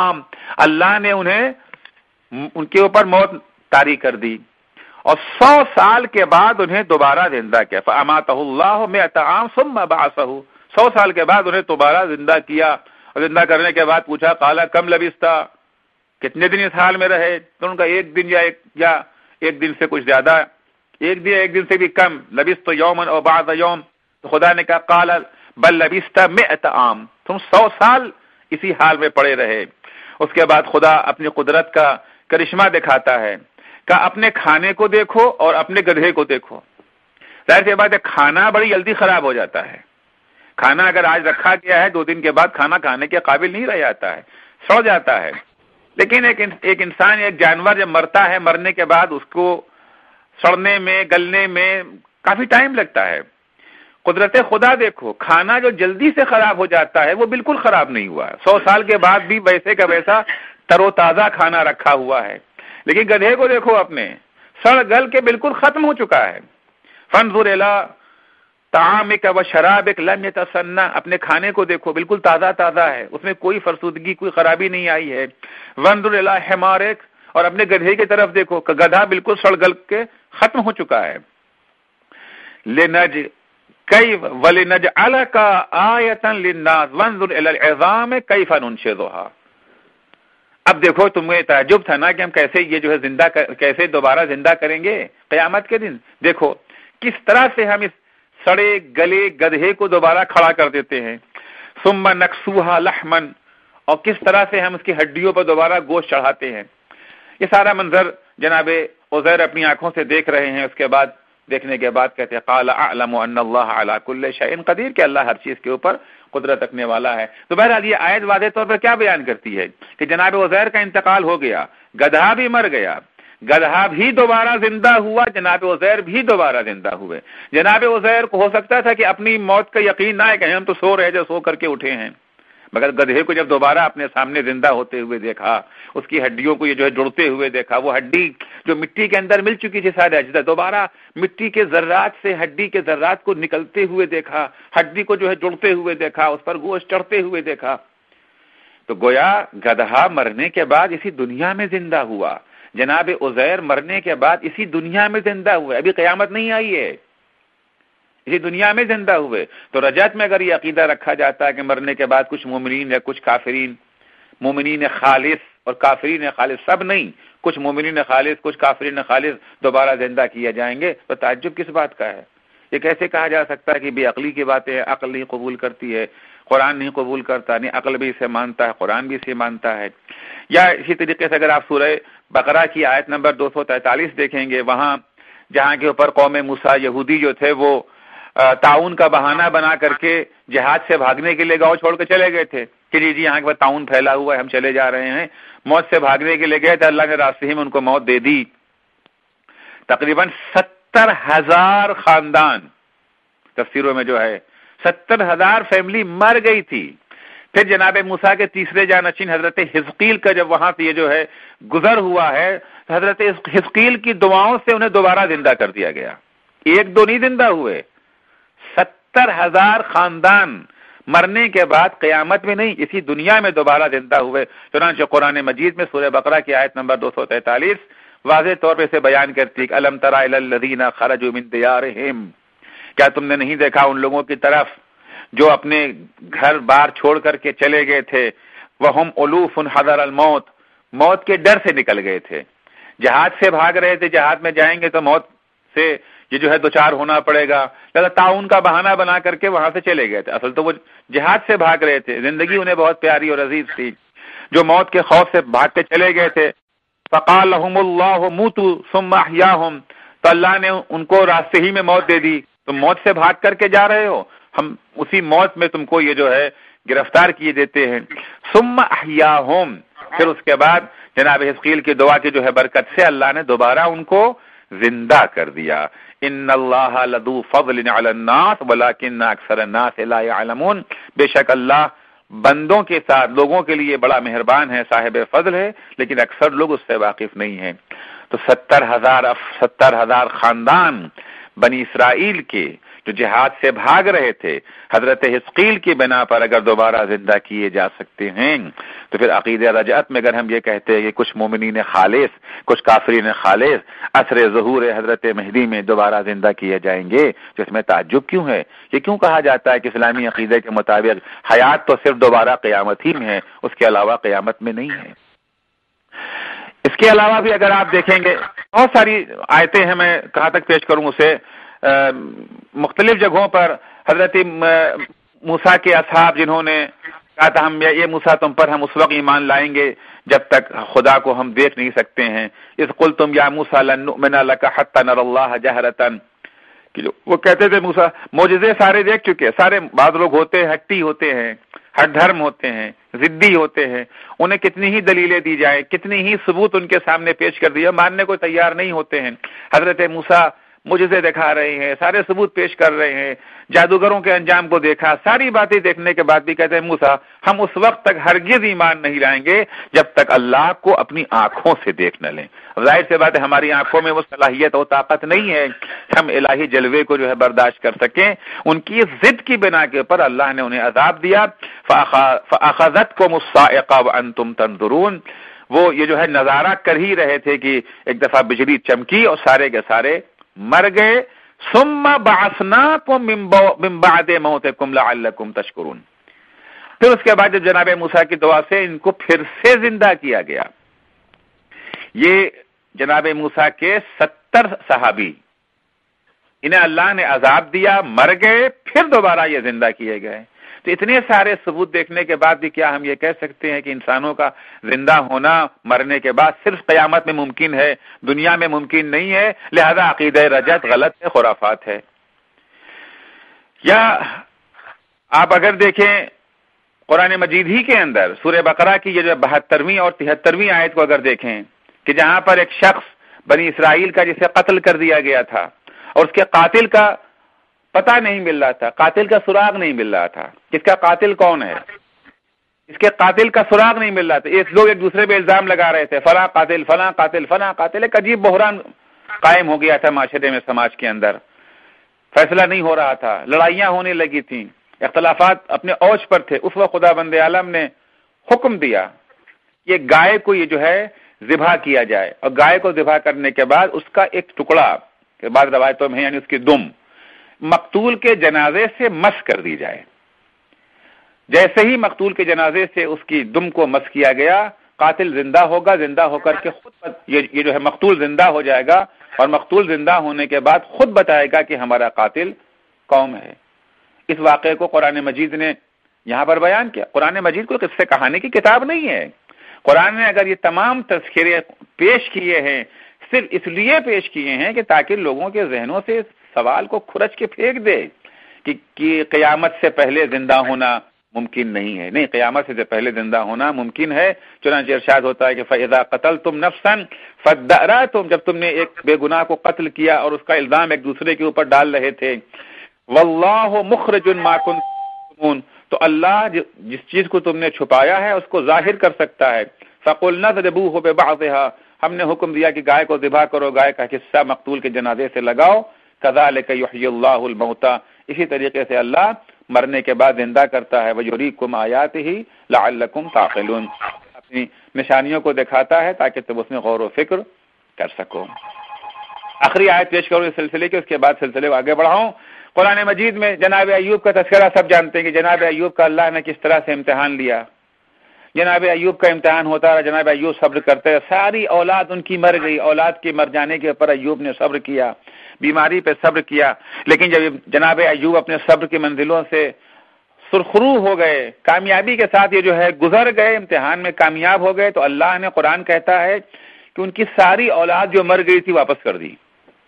اللہ نے انہیں ان کے اوپر موت طاری کر دی اور سو سال کے بعد انہیں دوبارہ زندہ کیا. فَأَمَاتَهُ اللَّهُ مِئَةَ عَامٍ ثُمَّ بَعَثَهُ. سو سال کے بعد انہیں دوبارہ زندہ کیا اور زندہ کرنے کے بعد پوچھا قَالَ كَمْ لَبِثْتَ, کتنے دن اس حال میں رہے؟ تو ان کا ایک دن یا ایک یا ایک دن سے کچھ زیادہ, ایک دن ایک دن سے بھی کم. لبثت یوما او بعض یوم. تو خدا نے کہا قال بل لبثت مئة عام, تم سو سال اسی حال میں پڑے رہے. اس کے بعد خدا اپنی قدرت کا کرشمہ دکھاتا ہے کہ اپنے کھانے کو دیکھو اور اپنے گدھے کو دیکھو. ظاہر سی بات ہے کھانا بڑی جلدی خراب ہو جاتا ہے. کھانا اگر آج رکھا گیا ہے دو دن کے بعد کھانا کھانے کے قابل نہیں رہ جاتا ہے, سڑ جاتا ہے. لیکن ایک ایک انسان ایک جانور جب مرتا ہے, مرنے کے بعد اس کو سڑنے میں گلنے میں کافی ٹائم لگتا ہے. قدرت خدا دیکھو, کھانا جو جلدی سے خراب ہو جاتا ہے وہ بالکل خراب نہیں ہوا ہے, سو سال کے بعد بھی ویسے کا ویسا تر و تازہ کھانا رکھا ہوا ہے. لیکن گدھے کو دیکھو اپنے, سڑ گل کے بالکل ختم ہو چکا ہے. فانظر الی طعامک و شرابک لم یتسنى, اپنے کھانے کو دیکھو بالکل تازہ تازہ ہے, اس میں کوئی فرسودگی کوئی خرابی نہیں آئی ہے. وانظر الی حمارک, اور اپنے گدھے کی طرف دیکھو کہ گدھا بالکل سڑ گل کے ختم ہو چکا ہے. لنج کیف ولنجعلک آیۃ للناس وانظر الی العظام کیف ننشزها. اب دیکھو تمہیں تعجب تھا نا کہ ہم کیسے یہ جو ہے زندہ کیسے دوبارہ زندہ کریں گے قیامت کے دن. دیکھو کس طرح سے ہم اس سڑے گلے گدھے کو دوبارہ کھڑا کر دیتے ہیں. ثم نکسوها لحما, اور کس طرح سے ہم اس کی ہڈیوں پر دوبارہ گوشت چڑھاتے ہیں. یہ سارا منظر جناب عزیر اپنی آنکھوں سے دیکھ رہے ہیں. اس کے بعد دیکھنے کے بعد کہتے ہیں قال اعلم ان اللہ علی کل شیء قدیر, کہ اللہ ہر چیز کے اوپر قدرت رکھنے والا ہے. تو بہرحال یہ آیت واضح طور پر کیا بیان کرتی ہے کہ جناب عزیر کا انتقال ہو گیا, گدھا بھی مر گیا, گدھا بھی دوبارہ زندہ ہوا, جناب عزیر بھی دوبارہ زندہ ہوئے. جناب عزیر کو ہو سکتا تھا کہ اپنی موت کا یقین نہ ہے کہ ہم تو سو رہے جو سو کر کے اٹھے ہیں, مگر گدھے کو جب دوبارہ اپنے سامنے زندہ ہوتے ہوئے دیکھا, اس کی ہڈیوں کو یہ جو ہے جڑتے ہوئے دیکھا, وہ ہڈی جو مٹی کے اندر مل چکی تھی سارے اجزاء, دوبارہ مٹی کے ذرات سے ہڈی کے ذرات کو نکلتے ہوئے دیکھا, ہڈی کو جو ہے جڑتے ہوئے دیکھا, اس پر گوشت چڑھتے ہوئے دیکھا, تو گویا گدھا مرنے کے بعد اسی دنیا میں زندہ ہوا, جناب عزیر مرنے کے بعد اسی دنیا میں زندہ ہوئے, ابھی قیامت نہیں آئی ہے, اسی دنیا میں زندہ ہوئے. تو رجعت میں اگر یہ عقیدہ رکھا جاتا ہے کہ مرنے کے بعد کچھ مومنین یا کچھ کافرین, مومنین خالص اور کافرین خالص سب نہیں, کچھ مومنین خالص کچھ کافرین خالص دوبارہ زندہ کیے جائیں گے, تو تعجب کس بات کا ہے؟ یہ کیسے کہا جا سکتا ہے کہ بے عقلی کی باتیں ہیں, عقل نہیں قبول کرتی ہے, قرآن نہیں قبول کرتا, نہیں عقل بھی اسے مانتا ہے, قرآن بھی اسے مانتا ہے. یا اسی طریقے سے اگر آپ سورہ بقرہ کی آیت نمبر دو سو تینتالیس دیکھیں گے, وہاں جہاں کے اوپر قوم موسیٰ یہودی جو تھے وہ تعاون کا بہانہ بنا کر کے جہاد سے بھاگنے کے لیے گاؤں چھوڑ کے چلے گئے تھے کہ جی جی یہاں کے تعاون پھیلا ہوا ہے, ہم چلے جا رہے ہیں, موت سے بھاگنے کے لیے گئے تھے, اللہ نے راستے ہی میں ان کو موت دے دی. تقریباً ستر ہزار خاندان, تفسیروں میں جو ہے ستر ہزار فیملی مر گئی تھی. پھر جناب موسیٰ کے تیسرے جانشین حضرت حزقیل کا جب وہاں سے یہ جو ہے گزر ہوا ہے, حضرت حزقیل کی دعاؤں سے انہیں دوبارہ زندہ کر دیا گیا. ایک دو نہیں زندہ ہوئے, ستر ہزار خاندان مرنے کے بعد قیامت میں نہیں اسی دنیا میں دوبارہ زندہ ہوئے. چنانچہ قرآن مجید میں سورہ بقرہ کی آیت نمبر دو سو تینتالیس واضح طور پہ سے بیان کرتی ہے, الم تری الی الذین خرجوا من دیارہم, کیا تم نے نہیں دیکھا ان لوگوں کی طرف جو اپنے گھر بار چھوڑ کر کے چلے گئے تھے, وہم الوف حذر الموت, موت کے ڈر سے نکل گئے تھے, جہاد سے بھاگ رہے تھے, جہاد میں جائیں گے تو موت سے یہ جو ہے دوچار ہونا پڑے گا, لہذا تعاون کا بہانہ بنا کر کے وہاں سے چلے گئے تھے. اصل تو وہ جہاد سے بھاگ رہے تھے, زندگی انہیں بہت پیاری اور عزیز تھی, جو موت کے خوف سے بھاگ کے چلے گئے تھے. فقال لهم اللہ موتوا ثم احیاهم, تو اللہ نے ان کو راستے ہی میں موت دے دی. تم موت سے بھاگ کر کے جا رہے ہو, ہم اسی موت میں تم کو یہ جو ہے گرفتار کیے دیتے ہیں. ثم احیاهم, پھر اس کے بعد جناب حزقیل کی دعا کی جو ہے برکت سے اللہ نے دوبارہ ان کو زندہ کر دیا. ان اللہ لذو فضل علی الناس ولکن اکثر الناس لا یعلمون, بے شک اللہ بندوں کے ساتھ لوگوں کے لیے بڑا مہربان ہے, صاحب فضل ہے, لیکن اکثر لوگ اس سے واقف نہیں ہیں. تو ستر ہزار ستر ہزار خاندان بنی اسرائیل کے جو جہاد سے بھاگ رہے تھے، حضرت حزقیل کی بنا پر اگر دوبارہ زندہ کیے جا سکتے ہیں تو پھر عقیدہ رجعت میں اگر ہم یہ کہتے ہیں کہ کچھ مومنین خالص، کچھ کافرین خالص عصر ظہور حضرت مہدی میں دوبارہ زندہ کیے جائیں گے، تو اس میں تعجب کیوں ہے؟ یہ کیوں کہا جاتا ہے کہ اسلامی عقیدے کے مطابق حیات تو صرف دوبارہ قیامت ہی میں ہے، اس کے علاوہ قیامت میں نہیں ہے؟ اس کے علاوہ بھی اگر آپ دیکھیں گے بہت ساری آیتیں ہیں، میں کہاں تک پیش کروں اسے، مختلف جگہوں پر حضرت موسیٰ کے اصحاب جنہوں نے کہا تھا ہم یہ موسیٰ تم پر ہم اس وقت ایمان لائیں گے جب تک خدا کو ہم دیکھ نہیں سکتے ہیں، اذ قلتم یا موسیٰ لن نؤمن لک حتی نری اللہ جہرۃ، کہ وہ کہتے تھے موسیٰ معجزے سارے دیکھ چکے، سارے بعض لوگ ہوتے ہیں ہٹی ہوتے ہیں، ہٹ دھرم ہوتے ہیں، ضدی ہوتے ہیں، انہیں کتنی ہی دلیلیں دی جائیں، کتنی ہی ثبوت ان کے سامنے پیش کر دیا، ماننے کو تیار نہیں ہوتے ہیں۔ حضرت موسیٰ معجزے دکھا رہے ہیں، سارے ثبوت پیش کر رہے ہیں، جادوگروں کے انجام کو دیکھا، ساری باتیں دیکھنے کے بعد بھی کہتے ہیں موسیٰ ہم اس وقت تک ہرگز ایمان نہیں لائیں گے جب تک اللہ کو اپنی آنکھوں سے دیکھ نہ لیں۔ ظاہر سے بات ہے ہماری آنکھوں میں وہ صلاحیت اور طاقت نہیں ہے ہم الہی جلوے کو جو ہے برداشت کر سکیں۔ ان کی ضد کی بنا کے اوپر اللہ نے انہیں عذاب دیا، فَأَخَذَتْكُمُ الصَّاعِقَةُ وَأَنْتُمْ تَنظُرُونَ، وہ یہ جو ہے نظارہ کر ہی رہے تھے کہ ایک دفعہ بجلی چمکی اور سارے کے سارے مر گئے۔ ثُمَّ بَعَثْنَاكُم مِّن بَعْدِ مَوْتِكُمْ لَعَلَّكُمْ تَشْكُرُونَ، پھر اس کے بعد جب جناب موسیٰ کی دعا سے ان کو پھر سے زندہ کیا گیا۔ یہ جناب موسیٰ کے ستر صحابی، انہیں اللہ نے عذاب دیا، مر گئے، پھر دوبارہ یہ زندہ کیے گئے۔ تو اتنے سارے ثبوت دیکھنے کے بعد بھی کیا ہم یہ کہہ سکتے ہیں کہ انسانوں کا زندہ ہونا مرنے کے بعد صرف قیامت میں ممکن ہے، دنیا میں ممکن نہیں ہے، لہذا عقیدہ رجعت غلط ہے، خرافات ہے؟ یا آپ اگر دیکھیں قرآن مجید ہی کے اندر سورہ بقرہ کی یہ جو بہترویں اور تہترویں آیت کو اگر دیکھیں کہ جہاں پر ایک شخص بنی اسرائیل کا جسے قتل کر دیا گیا تھا اور اس کے قاتل کا پتہ نہیں مل رہا تھا، قاتل کا سراغ نہیں مل رہا تھا، اس کا قاتل کون ہے، اس کے قاتل کا سراغ نہیں مل رہا تھا، یہ لوگ ایک دوسرے پہ الزام لگا رہے تھے، فلاں قاتل فلاں قاتل فلاں قاتل، ایک عجیب بحران قائم ہو گیا تھا معاشرے میں، سماج کے اندر فیصلہ نہیں ہو رہا تھا، لڑائیاں ہونے لگی تھیں، اختلافات اپنے اوج پر تھے۔ اس وقت خدا بند عالم نے حکم دیا کہ گائے کو یہ جو ہے ذبح کیا جائے، اور گائے کو ذبح کرنے کے بعد اس کا ایک ٹکڑا کہ بعض روایتوں میں یعنی اس کی دم مقتول کے جنازے سے مس کر دی جائے۔ جیسے ہی مقتول کے جنازے سے اس کی دم کو مس کیا گیا، قاتل زندہ ہوگا، زندہ ہو کر کے خود یہ جو ہے مقتول زندہ ہو جائے گا، اور مقتول زندہ ہونے کے بعد خود بتائے گا کہ ہمارا قاتل کون ہے۔ اس واقعے کو قرآن مجید نے یہاں پر بیان کیا۔ قرآن مجید کوئی قصے کہانی کی کتاب نہیں ہے۔ قرآن نے اگر یہ تمام تذکرے پیش کیے ہیں صرف اس لیے پیش کیے ہیں کہ تاکہ لوگوں کے ذہنوں سے سوال کو کھرچ کے پھینک دے کہ, کہ قیامت سے پہلے زندہ ہونا ممکن نہیں ہے۔ نہیں، قیامت سے پہلے زندہ ہونا ممکن ہے۔ چنانچہ ارشاد ہوتا ہے کہ فَإِذَا قَتَلْتُمْ نَفْسًا فَادَّأْرَأْتُمْ، جب تم نے ایک بے گناہ کو قتل کیا اور اس کا الزام ایک دوسرے کے اوپر ڈال رہے تھے، وَاللَّهُ مُخْرِجٌ مَا كُنتُمْ، تو اللہ جس چیز کو تم نے چھپایا ہے اس کو ظاہر کر سکتا ہے۔ فَقُلْنَا اضْرِبُوهُ بِبَعْضِهَا، ہم نے حکم دیا کہ گائے کو ذبح کرو، گائے کا حصہ مقتول کے جنازے سے لگاؤ۔ كَذَلِكَ يُحْيِي اللَّهُ الْمَوْتَى، اسی طریقے سے اللہ مرنے کے بعد زندہ کرتا ہے۔ وَيُرِيكُمْ آيَاتِهِ لَعَلَّكُمْ تَعْقِلُونَ، اپنی نشانیوں کو دکھاتا ہے تاکہ تم اس میں غور و فکر کر سکو۔ آخری آیت پیش کروں اس سلسلے کے، اس کے بعد سلسلے کو آگے بڑھاؤں۔ قرآن مجید میں جناب ایوب کا تذکرہ سب جانتے ہیں کہ جناب ایوب کا اللہ نے کس طرح سے امتحان لیا۔ جناب ایوب کا امتحان ہوتا رہا، جناب ایوب صبر کرتے رہے، ساری اولاد ان کی مر گئی، اولاد کے مر جانے کے اوپر ایوب نے صبر کیا، بیماری پہ صبر کیا، لیکن جب جناب ایوب اپنے صبر کی منزلوں سے سرخرو ہو گئے، کامیابی کے ساتھ یہ جو ہے گزر گئے، امتحان میں کامیاب ہو گئے، تو اللہ نے قرآن کہتا ہے کہ ان کی ساری اولاد جو مر گئی تھی واپس کر دی،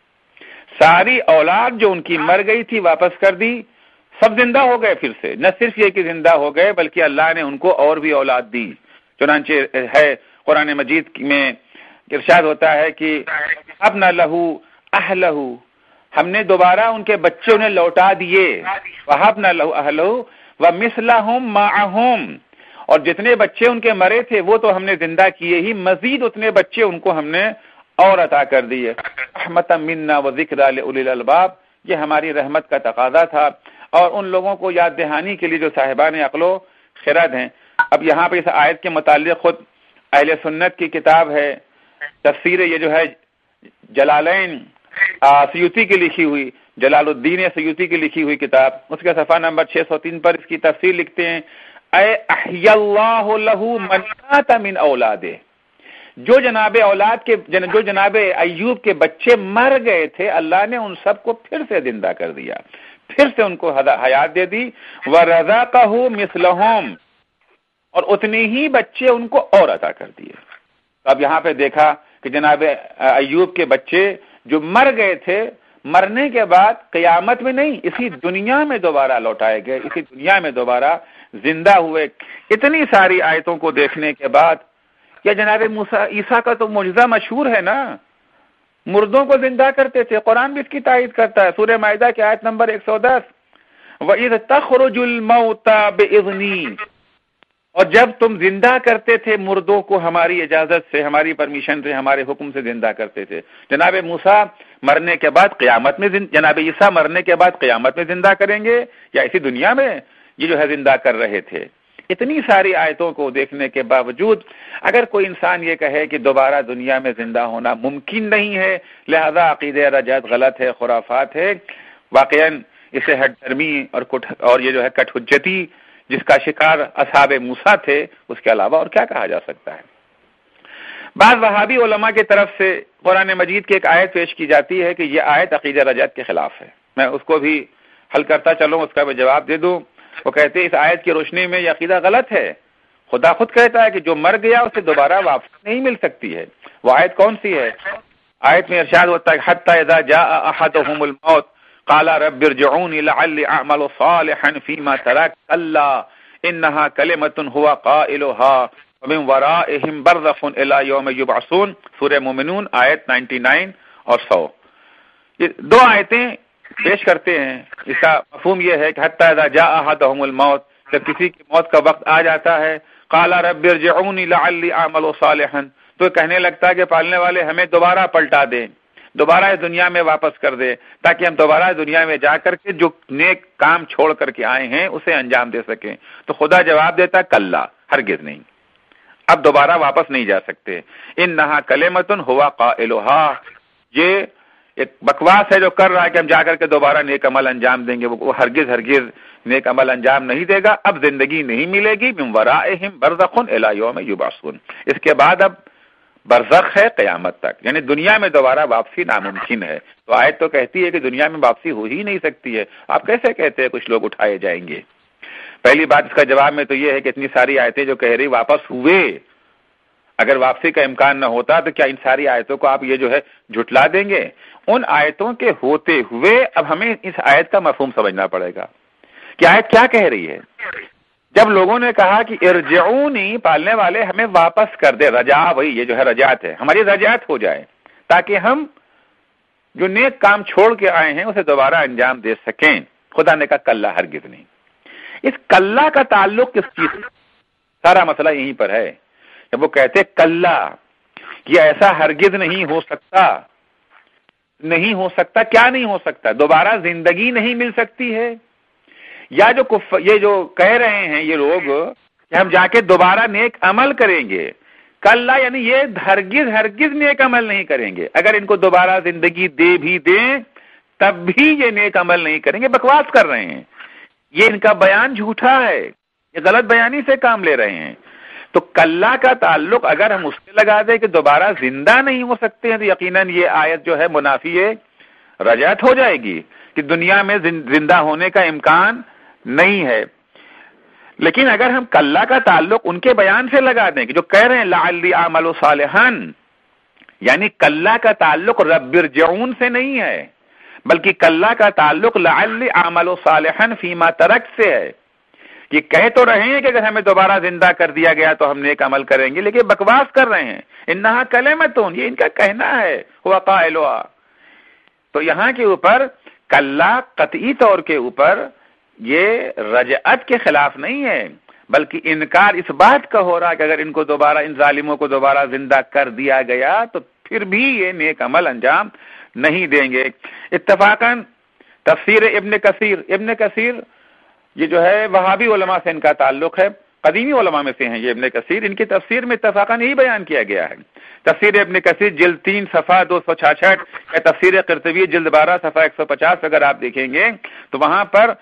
ساری اولاد جو ان کی مر گئی تھی واپس کر دی، سب زندہ ہو گئے پھر سے، نہ صرف یہ کہ زندہ ہو گئے بلکہ اللہ نے ان کو اور بھی اولاد دی۔ چنانچہ ہے قرآن مجید میں ارشاد ہوتا ہے کہ ابن لہو اہلہ، ہم نے دوبارہ ان کے بچے انہیں لوٹا دیے، وہبنا لہو اہلہ ومثلہم معہم، اور جتنے بچے ان کے مرے تھے وہ تو ہم نے زندہ کیے ہی، مزید اتنے بچے ان کو ہم نے اور عطا کر دیے۔ رحمتا منا و ذکر لأولی الالباب، یہ ہماری رحمت کا تقاضا تھا، اور ان لوگوں کو یاد دہانی کے لیے جو صاحبان عقل و خرد ہیں۔ اب یہاں پہ اس آیت کے متعلق خود اہل سنت کی کتاب ہے تفسیر، یہ جو ہے جلالین سیوطی کی لکھی ہوئی، جلال الدین سیوطی کی لکھی ہوئی کتاب، اس کا صفحہ نمبر چھ سو تین پر اس کی تفسیر لکھتے ہیں، اے احی اللہ لہ من مات من اولادہ، جو جناب اولاد کے جو جناب ایوب کے بچے مر گئے تھے، اللہ نے ان سب کو پھر سے زندہ کر دیا، پھر سے ان کو حیات دے دی، ورزقہ مثلہم، اور اتنے ہی بچے ان کو اور عطا کر دیے۔ اب یہاں پہ دیکھا کہ جناب ایوب کے بچے جو مر گئے تھے، مرنے کے بعد قیامت میں نہیں، اسی دنیا میں دوبارہ لوٹائے گئے، اسی دنیا میں دوبارہ زندہ ہوئے۔ اتنی ساری آیتوں کو دیکھنے کے بعد کیا جناب موسیٰ عیسیٰ کا تو معجزہ مشہور ہے نا، مردوں کو زندہ کرتے تھے، قرآن بھی اس کی تائید کرتا ہے، سورہ مائدہ کی آیت نمبر ایک سو دس، وَإِذْ تَخْرُجُ الْمَوْتَى بِإِذْنِي، اور جب تم زندہ کرتے تھے مردوں کو ہماری اجازت سے، ہماری پرمیشن سے، ہمارے حکم سے زندہ کرتے تھے۔ جناب موسیٰ مرنے کے بعد قیامت میں زند... جناب عیسیٰ مرنے کے بعد قیامت میں زندہ کریں گے یا اسی دنیا میں یہ جو ہے زندہ کر رہے تھے؟ اتنی ساری آیتوں کو دیکھنے کے باوجود اگر کوئی انسان یہ کہے کہ دوبارہ دنیا میں زندہ ہونا ممکن نہیں ہے، لہذا عقیدہ رجعت غلط ہے، خرافات ہے، واقعاً اسے ہٹ درمی اور کٹ اور یہ جو ہے کٹ حجتی جس کا شکار اصحاب موسیٰ تھے، اس کے علاوہ اور کیا کہا جا سکتا ہے؟ بعض وہابی علماء کی طرف سے قرآن مجید کی ایک آیت پیش کی جاتی ہے کہ یہ آیت عقیدہ رجعت کے خلاف ہے، میں اس کو بھی حل کرتا چلوں، اس کا بھی جواب دے دوں۔ وہ کہتے ہیں اس آیت کی روشنی میں یہ عقیدہ غلط ہے، خدا خود کہتا ہے کہ جو مر گیا اسے دوبارہ واپس نہیں مل سکتی ہے۔ وہ آیت کون سی ہے؟ آیت میں ارشاد ہوتا ہے حتی اذا جاء احدهم الموت قال رب ارجعوني لعلی اعمل صالحا فيما تركت كلا انها كلمة هو قائلها ومن ورائهم برزخ الى يوم يبعثون، سورہ مومنون آیت ننانوے اور سو۔ یہ دو آیتیں پیش کرتے ہیں، اس کا مفہوم یہ ہے کہ حتی اذا جاء احدهم الموت، جب کسی کی موت کا وقت آ جاتا ہے، قال رب ارجعوني لعلی اعمل صالحا، تو کہنے لگتا ہے کہ پالنے والے ہمیں دوبارہ پلٹا دیں، دوبارہ اس دنیا میں واپس کر دے، تاکہ ہم دوبارہ دنیا میں جا کر کے جو نیک کام چھوڑ کر کے آئے ہیں اسے انجام دے سکیں۔ تو خدا جواب دیتا کلا، ہرگز نہیں، اب دوبارہ واپس نہیں جا سکتے۔ انہا کلمۃ ہوا قائلھا، یہ ایک بکواس ہے جو کر رہا ہے کہ ہم جا کر کے دوبارہ نیک عمل انجام دیں گے، وہ ہرگز ہرگز نیک عمل انجام نہیں دے گا، اب زندگی نہیں ملے گی۔ من ورائہم برزخ الی یوم یبعثون، اس کے بعد اب برزخ ہے قیامت تک، یعنی دنیا میں دوبارہ واپسی ناممکن ہے۔ تو آیت تو کہتی ہے کہ دنیا میں واپسی ہو ہی نہیں سکتی ہے، آپ کیسے کہتے ہیں کچھ لوگ اٹھائے جائیں گے؟ پہلی بات اس کا جواب میں تو یہ ہے کہ اتنی ساری آیتیں جو کہہ رہی واپس ہوئے، اگر واپسی کا امکان نہ ہوتا تو کیا ان ساری آیتوں کو آپ یہ جو ہے جھٹلا دیں گے؟ ان آیتوں کے ہوتے ہوئے اب ہمیں اس آیت کا مفہوم سمجھنا پڑے گا کہ آیت کیا کہہ رہی ہے۔ جب لوگوں نے کہا کہ ارجعونی، پالنے والے ہمیں واپس کر دے، رجا وہی یہ جو ہے رجعت ہے، ہماری رجعت ہو جائے تاکہ ہم جو نیک کام چھوڑ کے آئے ہیں اسے دوبارہ انجام دے سکیں، خدا نے کہا کلا، ہرگز نہیں۔ اس کلا کا تعلق کس چیز سے؟ سارا مسئلہ یہیں پر ہے۔ جب وہ کہتے کلا، یہ ایسا ہرگز نہیں ہو سکتا، نہیں ہو سکتا، کیا نہیں ہو سکتا؟ دوبارہ زندگی نہیں مل سکتی ہے، یا جو کف... یہ جو کہہ رہے ہیں یہ لوگ کہ ہم جا کے دوبارہ نیک عمل کریں گے، کلا یعنی یہ ہرگز ہرگز نیک عمل نہیں کریں گے، اگر ان کو دوبارہ زندگی دے بھی دیں تب بھی یہ نیک عمل نہیں کریں گے، بکواس کر رہے ہیں، یہ ان کا بیان جھوٹا ہے، یہ غلط بیانی سے کام لے رہے ہیں۔ تو کلا کا تعلق اگر ہم اس سے لگا دیں کہ دوبارہ زندہ نہیں ہو سکتے ہیں تو یقیناً یہ آیت جو ہے منافی رجعت ہو جائے گی کہ دنیا میں زندہ ہونے کا امکان نہیں ہے۔ لیکن اگر ہم کلا کا تعلق ان کے بیان سے لگا دیں کہ جو کہہ رہے ہیں لعلی اعمل صالحا، یعنی کلا کا تعلق رب ارجعون سے نہیں ہے، بلکہ کلا کا تعلق لعلی اعمل صالحا فیما ترکت سے ہے۔ یہ کہہ تو رہے ہیں کہ اگر ہمیں دوبارہ زندہ کر دیا گیا تو ہم نیک عمل کریں گے، لیکن بکواس کر رہے ہیں۔ انہا کلمتون، یہ ان کا کہنا ہے، ہوا قائلھا۔ تو یہاں کے اوپر کلا قطعی طور کے اوپر یہ رجعت کے خلاف نہیں ہے، بلکہ انکار اس بات کا ہو رہا کہ اگر ان کو دوبارہ، ان ظالموں کو دوبارہ زندہ کر دیا گیا تو پھر بھی یہ نیک عمل انجام نہیں دیں گے۔ اتفاقاً تفسیر ابن کثیر، ابن کثیر یہ جو ہے وہابی علماء سے ان کا تعلق ہے، قدیمی علماء میں سے ہیں یہ ابن کثیر، ان کی تفسیر میں اتفاقاً یہی بیان کیا گیا ہے۔ تفسیر ابن کثیر جلد تین صفحہ دو سو چھیاسٹھ یا تفسیر قرطبی جلد بارہ صفحہ ایک سو پچاس اگر آپ دیکھیں گے تو وہاں پر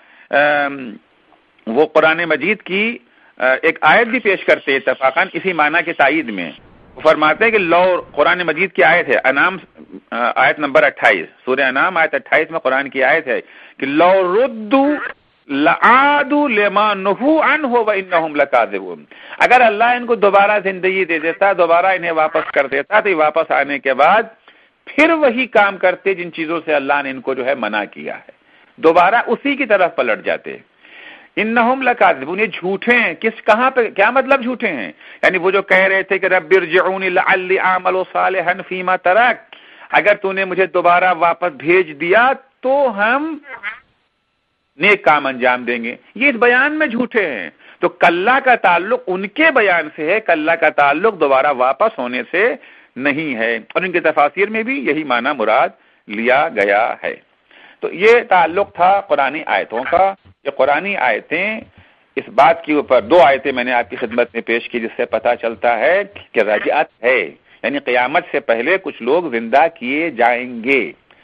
وہ قرآن مجید کی ایک آیت بھی پیش کرتے اتفاقاً اسی معنی کی تائید میں۔ وہ فرماتے ہیں کہ لو، قرآن مجید کی آیت ہے انعام آیت نمبر اٹھائیس، سورہ انعام آیت اٹھائیس میں قرآن کی آیت ہے کہ لو ردو لعادوا لما نہوا عنہ وانہم لکاذبون، اگر اللہ ان کو دوبارہ زندگی دے دیتا، دوبارہ انہیں واپس کر دیتا، تو یہ واپس آنے کے بعد پھر وہی کام کرتے جن چیزوں سے اللہ نے ان کو جو ہے منع کیا ہے، دوبارہ اسی کی طرف پلٹ جاتے۔ انہم لکاذبون، یہ جھوٹے ہیں، کس کہاں پہ، کیا مطلب جھوٹے ہیں؟ یعنی وہ جو کہہ رہے تھے کہ رب ارجعونی لعلی اعمل صالحا فیما ترکت، اگر تو نے مجھے دوبارہ واپس بھیج دیا تو ہم نیک کام انجام دیں گے، یہ اس بیان میں جھوٹے ہیں۔ تو کلّا کا تعلق ان کے بیان سے ہے، کلّا کا تعلق دوبارہ واپس ہونے سے نہیں ہے، اور ان کے تفاسیر میں بھی یہی معنی مراد لیا گیا ہے۔ تو یہ تعلق تھا قرآنی آیتوں کا۔ یہ قرآنی آیتیں اس بات کے اوپر، دو آیتیں میں نے آپ کی خدمت میں پیش کی جس سے پتہ چلتا ہے کہ رجعت ہے، یعنی قیامت سے پہلے کچھ لوگ زندہ کیے جائیں گے،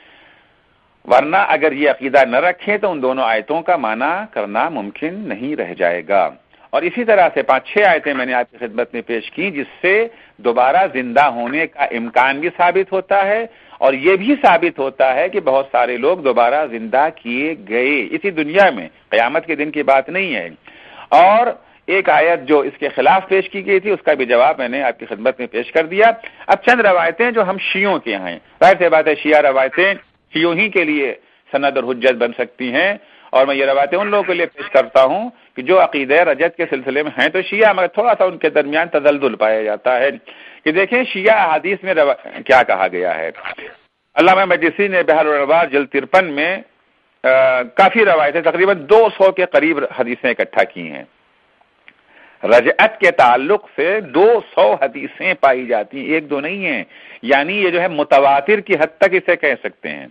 ورنہ اگر یہ عقیدہ نہ رکھیں تو ان دونوں آیتوں کا معنی کرنا ممکن نہیں رہ جائے گا۔ اور اسی طرح سے پانچ چھ آیتیں میں نے آپ کی خدمت میں پیش کی جس سے دوبارہ زندہ ہونے کا امکان بھی ثابت ہوتا ہے، اور یہ بھی ثابت ہوتا ہے کہ بہت سارے لوگ دوبارہ زندہ کیے گئے اسی دنیا میں، قیامت کے دن کی بات نہیں ہے۔ اور ایک آیت جو اس کے خلاف پیش کی گئی تھی اس کا بھی جواب میں نے آپ کی خدمت میں پیش کر دیا۔ اب چند روایتیں جو ہم شیعوں کے ہیں، ظاہر سی بات ہے شیعہ روایتیں شیعوں ہی کے لیے سند اور حجت بن سکتی ہیں، اور میں یہ روایتیں ان لوگوں کے لیے پیش کرتا ہوں کہ جو عقیدہ رجعت کے سلسلے میں ہیں تو شیعہ، مگر تھوڑا سا ان کے درمیان تزلزل پایا جاتا ہے کہ دیکھیں شیعہ احادیث میں رو... کیا کہا گیا ہے۔ علامہ مجلسی نے بحر الانوار جلد ترپن میں آ, کافی روایتیں تقریباً دو سو کے قریب حدیثیں اکٹھا کی ہیں، رجعت کے تعلق سے دو سو حدیثیں پائی جاتی ہیں، ایک دو نہیں ہیں، یعنی یہ جو ہے متواتر کی حد تک اسے کہہ سکتے ہیں۔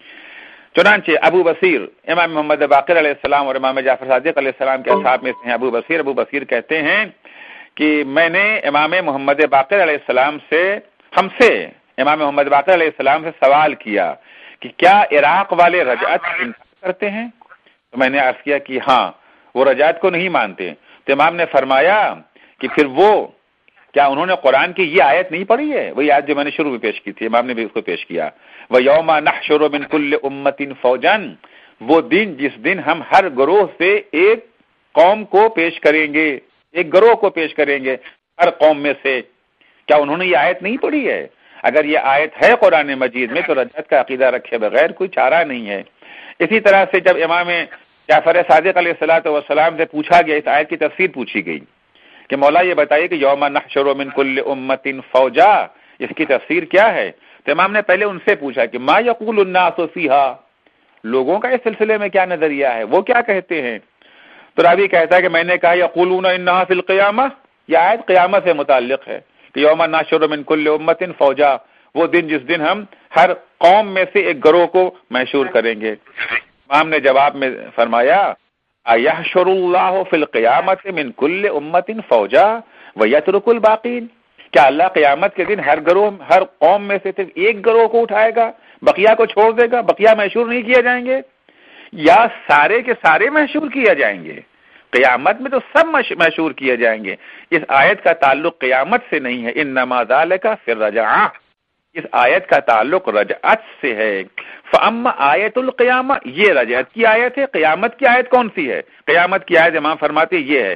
چنانچہ ابو بصیر، امام محمد باقر علیہ السلام اور امام جعفر صادق علیہ السلام کے اصحاب میں سے ہیں ابو بصیر، ابو بصیر کہتے ہیں کہ میں نے امام محمد باقر علیہ السلام سے ہم سے امام محمد باقر علیہ السلام سے سوال کیا کہ کیا عراق والے رجعت کرتے ہیں؟ تو میں نے عرض کیا کہ ہاں، وہ رجعت کو نہیں مانتے۔ تو امام نے فرمایا کہ پھر وہ کیا انہوں نے قرآن کی یہ آیت نہیں پڑھی ہے؟ وہی آیت جو میں نے شروع میں پیش کی تھی، امام نے بھی اس کو پیش کیا، وَيَوْمَ نَحْشُرُ مِنْ كُلِّ أُمَّةٍ فَوْجًا، وہ دن جس دن ہم ہر گروہ سے ایک قوم کو پیش کریں گے، ایک گروہ کو پیش کریں گے ہر قوم میں سے۔ کیا انہوں نے یہ آیت نہیں پڑھی ہے؟ اگر یہ آیت ہے قرآن مجید میں تو رجعت کا عقیدہ رکھے بغیر کوئی چارہ نہیں ہے۔ اسی طرح سے جب امام جعفر صادق علیہ الصلوۃ والسلام سے پوچھا گیا، اس آیت کی تفسیر پوچھی گئی کہ مولا یہ بتائیے کہ یوم نحشر من کل امت فوجا، اس کی تفسیر کیا ہے؟ تو امام نے پہلے ان سے پوچھا کہ ما یقول الناس فیہا، لوگوں کا اس سلسلے میں کیا نظریہ ہے، وہ کیا کہتے ہیں؟ تو راوی کہتا ہے کہ میں نے کہا یقولون انہا فی القیامہ، یہ آیت قیامت سے متعلق ہے کہ یوم نحشر من کل امت فوجا، وہ دن جس دن ہم ہر قوم میں سے ایک گروہ کو محشور کریں گے۔ امام نے جواب میں فرمایا اَيَحْشُرُ اللَّهُ فِي الْقِيَامَةِ مِنْ كُلِّ أُمَّةٍ فَوْجًا وَيَتْرُكُ الْبَاقِينَ، کیا اللہ قیامت کے دن ہر گروہ ہر قوم میں سے صرف ایک گروہ کو اٹھائے گا، بقیہ کو چھوڑ دے گا، بقیہ محشور نہیں کیے جائیں گے، یا سارے کے سارے محشور کیے جائیں گے؟ قیامت میں تو سب محشور کیے جائیں گے۔ اس آیت کا تعلق قیامت سے نہیں ہے، انما ذالک فی الرجعہ، اس آیت کا تعلق رجعت سے ہے۔ فاما آیت القیامہ، یہ رجعت کی آیت ہے۔ قیامت کی آیت کون سی ہے؟ قیامت کی آیت امام فرماتے یہ ہے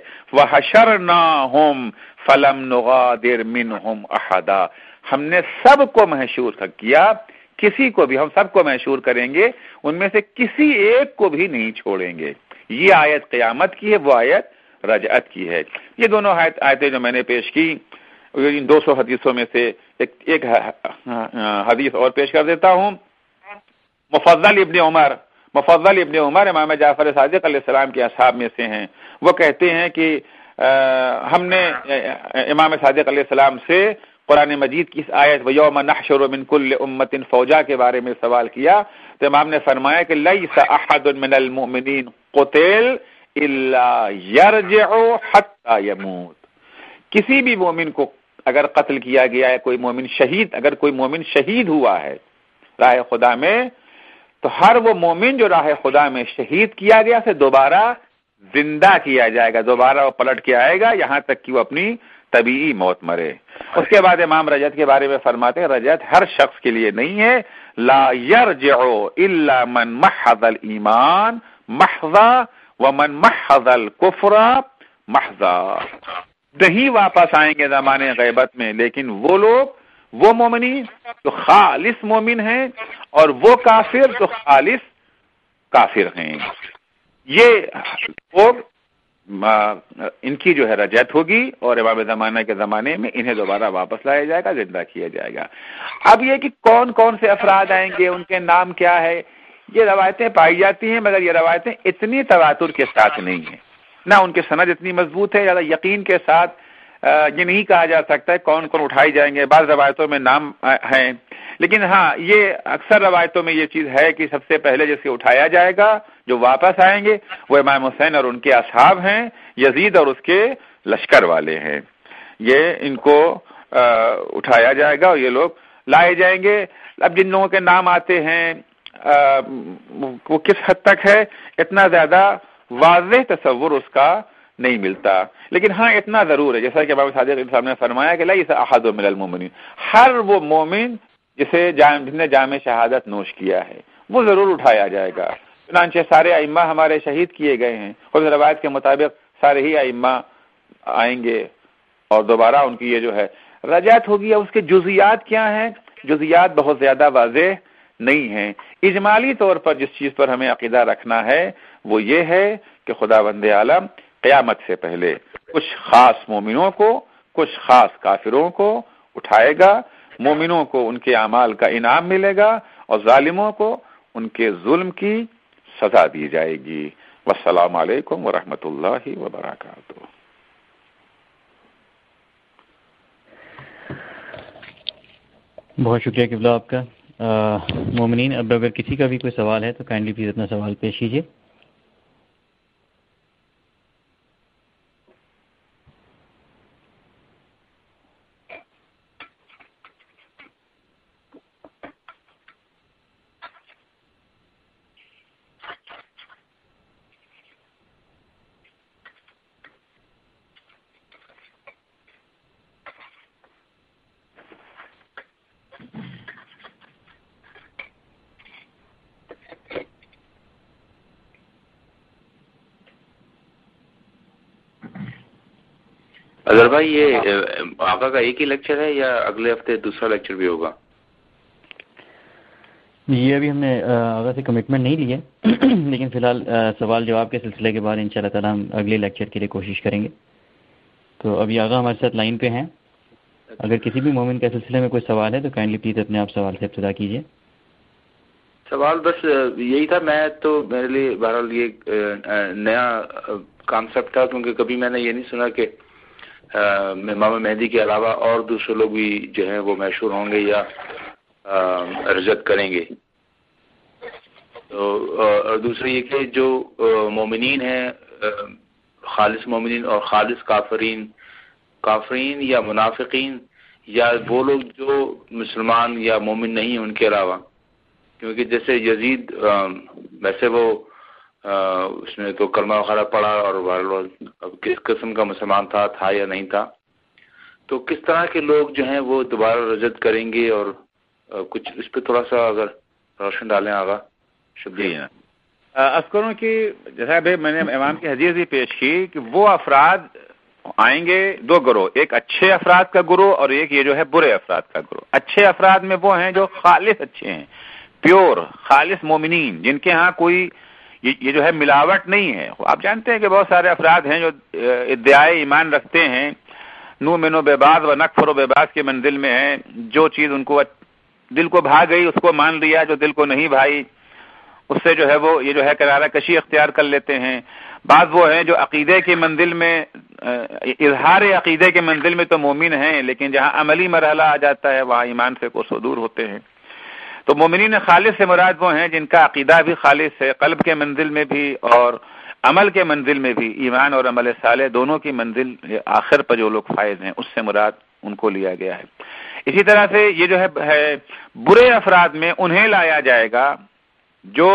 وحشرناہم فلم نغادر منہم احدا، ہم نے سب کو محشور کیا، کسی کو بھی، ہم سب کو محشور کریں گے، ان میں سے کسی ایک کو بھی نہیں چھوڑیں گے۔ یہ آیت قیامت کی ہے، وہ آیت رجعت کی ہے۔ یہ دونوں آیتیں جو میں نے پیش کی، ان دو سو حدیثوں میں سے ایک, ایک حدیث اور پیش کر دیتا ہوں۔ مفضل ابن عمر مفضل ابن عمر امام جعفر صادق علیہ السلام کے اصحاب میں سے ہیں، وہ کہتے ہیں کہ ہم نے امام صادق علیہ السلام سے قرآن مجید کی اس آیت وَيَوْمَ نَحْشُرُ مِنْ كُلِّ أُمَّةٍ فوجا کے بارے میں سوال کیا تو امام نے فرمایا کہ لَيْسَ أَحَدٌ مِنَ الْمُؤْمِنِينَ قُتِلَ إِلَّا يَرْجِعُ حَتَّى يَمُوتَ، کسی بھی مومن کو اگر قتل کیا گیا ہے، کوئی مومن شہید، اگر کوئی مومن شہید ہوا ہے راہ خدا میں، تو ہر وہ مومن جو راہ خدا میں شہید کیا گیا اسے دوبارہ زندہ کیا جائے گا، دوبارہ وہ پلٹ کے آئے گا یہاں تک کہ وہ اپنی طبیعی موت مرے۔ اس کے بعد امام رجت کے بارے میں فرماتے ہیں رجت ہر شخص کے لیے نہیں ہے، لا یرجع الا من محض الایمان محضا ومن محض الکفر محضا، نہیں واپس آئیں گے زمانے غیبت میں لیکن وہ لوگ، وہ مومنین جو خالص مومن ہیں اور وہ کافر جو خالص کافر ہیں، یہ لوگ ان کی جو ہے رجعت ہوگی اور امام زمانہ کے زمانے میں انہیں دوبارہ واپس لایا جائے گا، زندہ کیا جائے گا۔ اب یہ کہ کون کون سے افراد آئیں گے، ان کے نام کیا ہے، یہ روایتیں پائی جاتی ہیں مگر یہ روایتیں اتنی تواتر کے ساتھ نہیں ہیں، نہ ان کے سند اتنی مضبوط ہے، زیادہ یقین کے ساتھ یہ نہیں کہا جا سکتا ہے کون کون اٹھائی جائیں گے۔ بعض روایتوں میں نام ہیں لیکن ہاں یہ اکثر روایتوں میں یہ چیز ہے کہ سب سے پہلے جسے اٹھایا جائے گا جو واپس آئیں گے وہ امام حسین اور ان کے اصحاب ہیں، یزید اور اس کے لشکر والے ہیں، یہ ان کو اٹھایا جائے گا اور یہ لوگ لائے جائیں گے۔ اب جن لوگوں کے نام آتے ہیں وہ کس حد تک ہے اتنا زیادہ واضح تصور اس کا نہیں ملتا، لیکن ہاں اتنا ضرور ہے جیسا کہ امام صادق صاحب نے فرمایا کہ لیس احد من المؤمنین، ہر وہ مومن جسے جس نے جام شہادت نوش کیا ہے وہ ضرور اٹھایا جائے گا۔ چنانچہ سارے ائمہ ہمارے شہید کیے گئے ہیں، خود روایت کے مطابق سارے ہی ائمہ آئیں گے اور دوبارہ ان کی یہ جو ہے رجعت ہوگی۔ اس کے جزیات کیا ہیں، جزیات بہت زیادہ واضح نہیں ہیں۔ اجمالی طور پر جس چیز پر ہمیں عقیدہ رکھنا ہے وہ یہ ہے کہ خداوند عالم قیامت سے پہلے کچھ خاص مومنوں کو کچھ خاص کافروں کو اٹھائے گا، مومنوں کو ان کے اعمال کا انعام ملے گا اور ظالموں کو ان کے ظلم کی سزا دی جائے گی۔ والسلام علیکم ورحمۃ اللہ وبرکاتہ۔ بہت شکریہ قبلہ آپ کا۔ مومنین اب اگر کسی کا بھی کوئی سوال ہے تو کائنڈلی پلیز اپنا سوال پیش کیجیے۔ اظہر بھائی یہ آقا کا ایک ہی لیکچر ہے یا اگلے ہفتے دوسرا لیکچر بھی ہوگا؟ یہ ابھی ہم نے آقا سے کمٹمنٹ نہیں لی ہے لیکن فی الحال سوال جواب کے سلسلے کے بعد انشاءاللہ تعالیٰ ہم اگلے لیکچر کے لیے کوشش کریں گے۔ تو ابھی آقا ہمارے ساتھ لائن پہ ہیں، اگر کسی بھی مومن کے سلسلے میں کوئی سوال ہے تو کائنڈلی پلیز اپنے آپ سوال سے ابتدا کیجیے۔ سوال بس یہی تھا، میں تو میرے لیے بہرحال یہ نیا کانسیپٹ تھا کیونکہ کبھی میں نے یہ نہیں سنا کہ امام مہدی کے علاوہ اور دوسرے لوگ بھی جو ہیں وہ مشہور ہوں گے یا رجعت کریں گے۔ تو اور دوسرا یہ کہ جو مومنین ہیں، خالص مومنین اور خالص کافرین، کافرین یا منافقین یا وہ لوگ جو مسلمان یا مومن نہیں ان کے علاوہ، کیونکہ جیسے یزید ویسے وہ اس نے تو کلمہ وغیرہ پڑھا اور اب کس قسم کا مسلمان تھا تھا یا نہیں تھا، تو کس طرح کے لوگ جو ہیں وہ دوبارہ رجعت کریں گے اور کچھ اس پہ تھوڑا سا اگر روشن ڈالیں آگا۔ شکریہ۔ عرض کروں کہ جیسا بھائی میں نے امام کی حدیث بھی پیش کی کہ وہ افراد آئیں گے دو گروہ، ایک اچھے افراد کا گروہ اور ایک یہ جو ہے برے افراد کا گروہ۔ اچھے افراد میں وہ ہیں جو خالص اچھے ہیں، پیور خالص مومنین، جن کے ہاں کوئی یہ جو ہے ملاوٹ نہیں ہے۔ آپ جانتے ہیں کہ بہت سارے افراد ہیں جو ادعائے ایمان رکھتے ہیں، نو منو بے باز و نکفر و بے باز کے منزل میں ہیں، جو چیز ان کو دل کو بھا گئی اس کو مان لیا، جو دل کو نہیں بھائی اس سے جو ہے وہ یہ جو ہے کنارہ کشی اختیار کر لیتے ہیں. بعض وہ ہیں جو عقیدے کی منزل میں اظہار عقیدے کے منزل میں تو مومن ہیں، لیکن جہاں عملی مرحلہ آ جاتا ہے وہاں ایمان سے کوس و دور ہوتے ہیں. تو مومنین خالص سے مراد وہ ہیں جن کا عقیدہ بھی خالص ہے، قلب کے منزل میں بھی اور عمل کے منزل میں بھی. ایمان اور عمل صالح دونوں کی منزل آخر پر جو لوگ فائز ہیں اس سے مراد ان کو لیا گیا ہے. اسی طرح سے یہ جو ہے برے افراد میں انہیں لایا جائے گا جو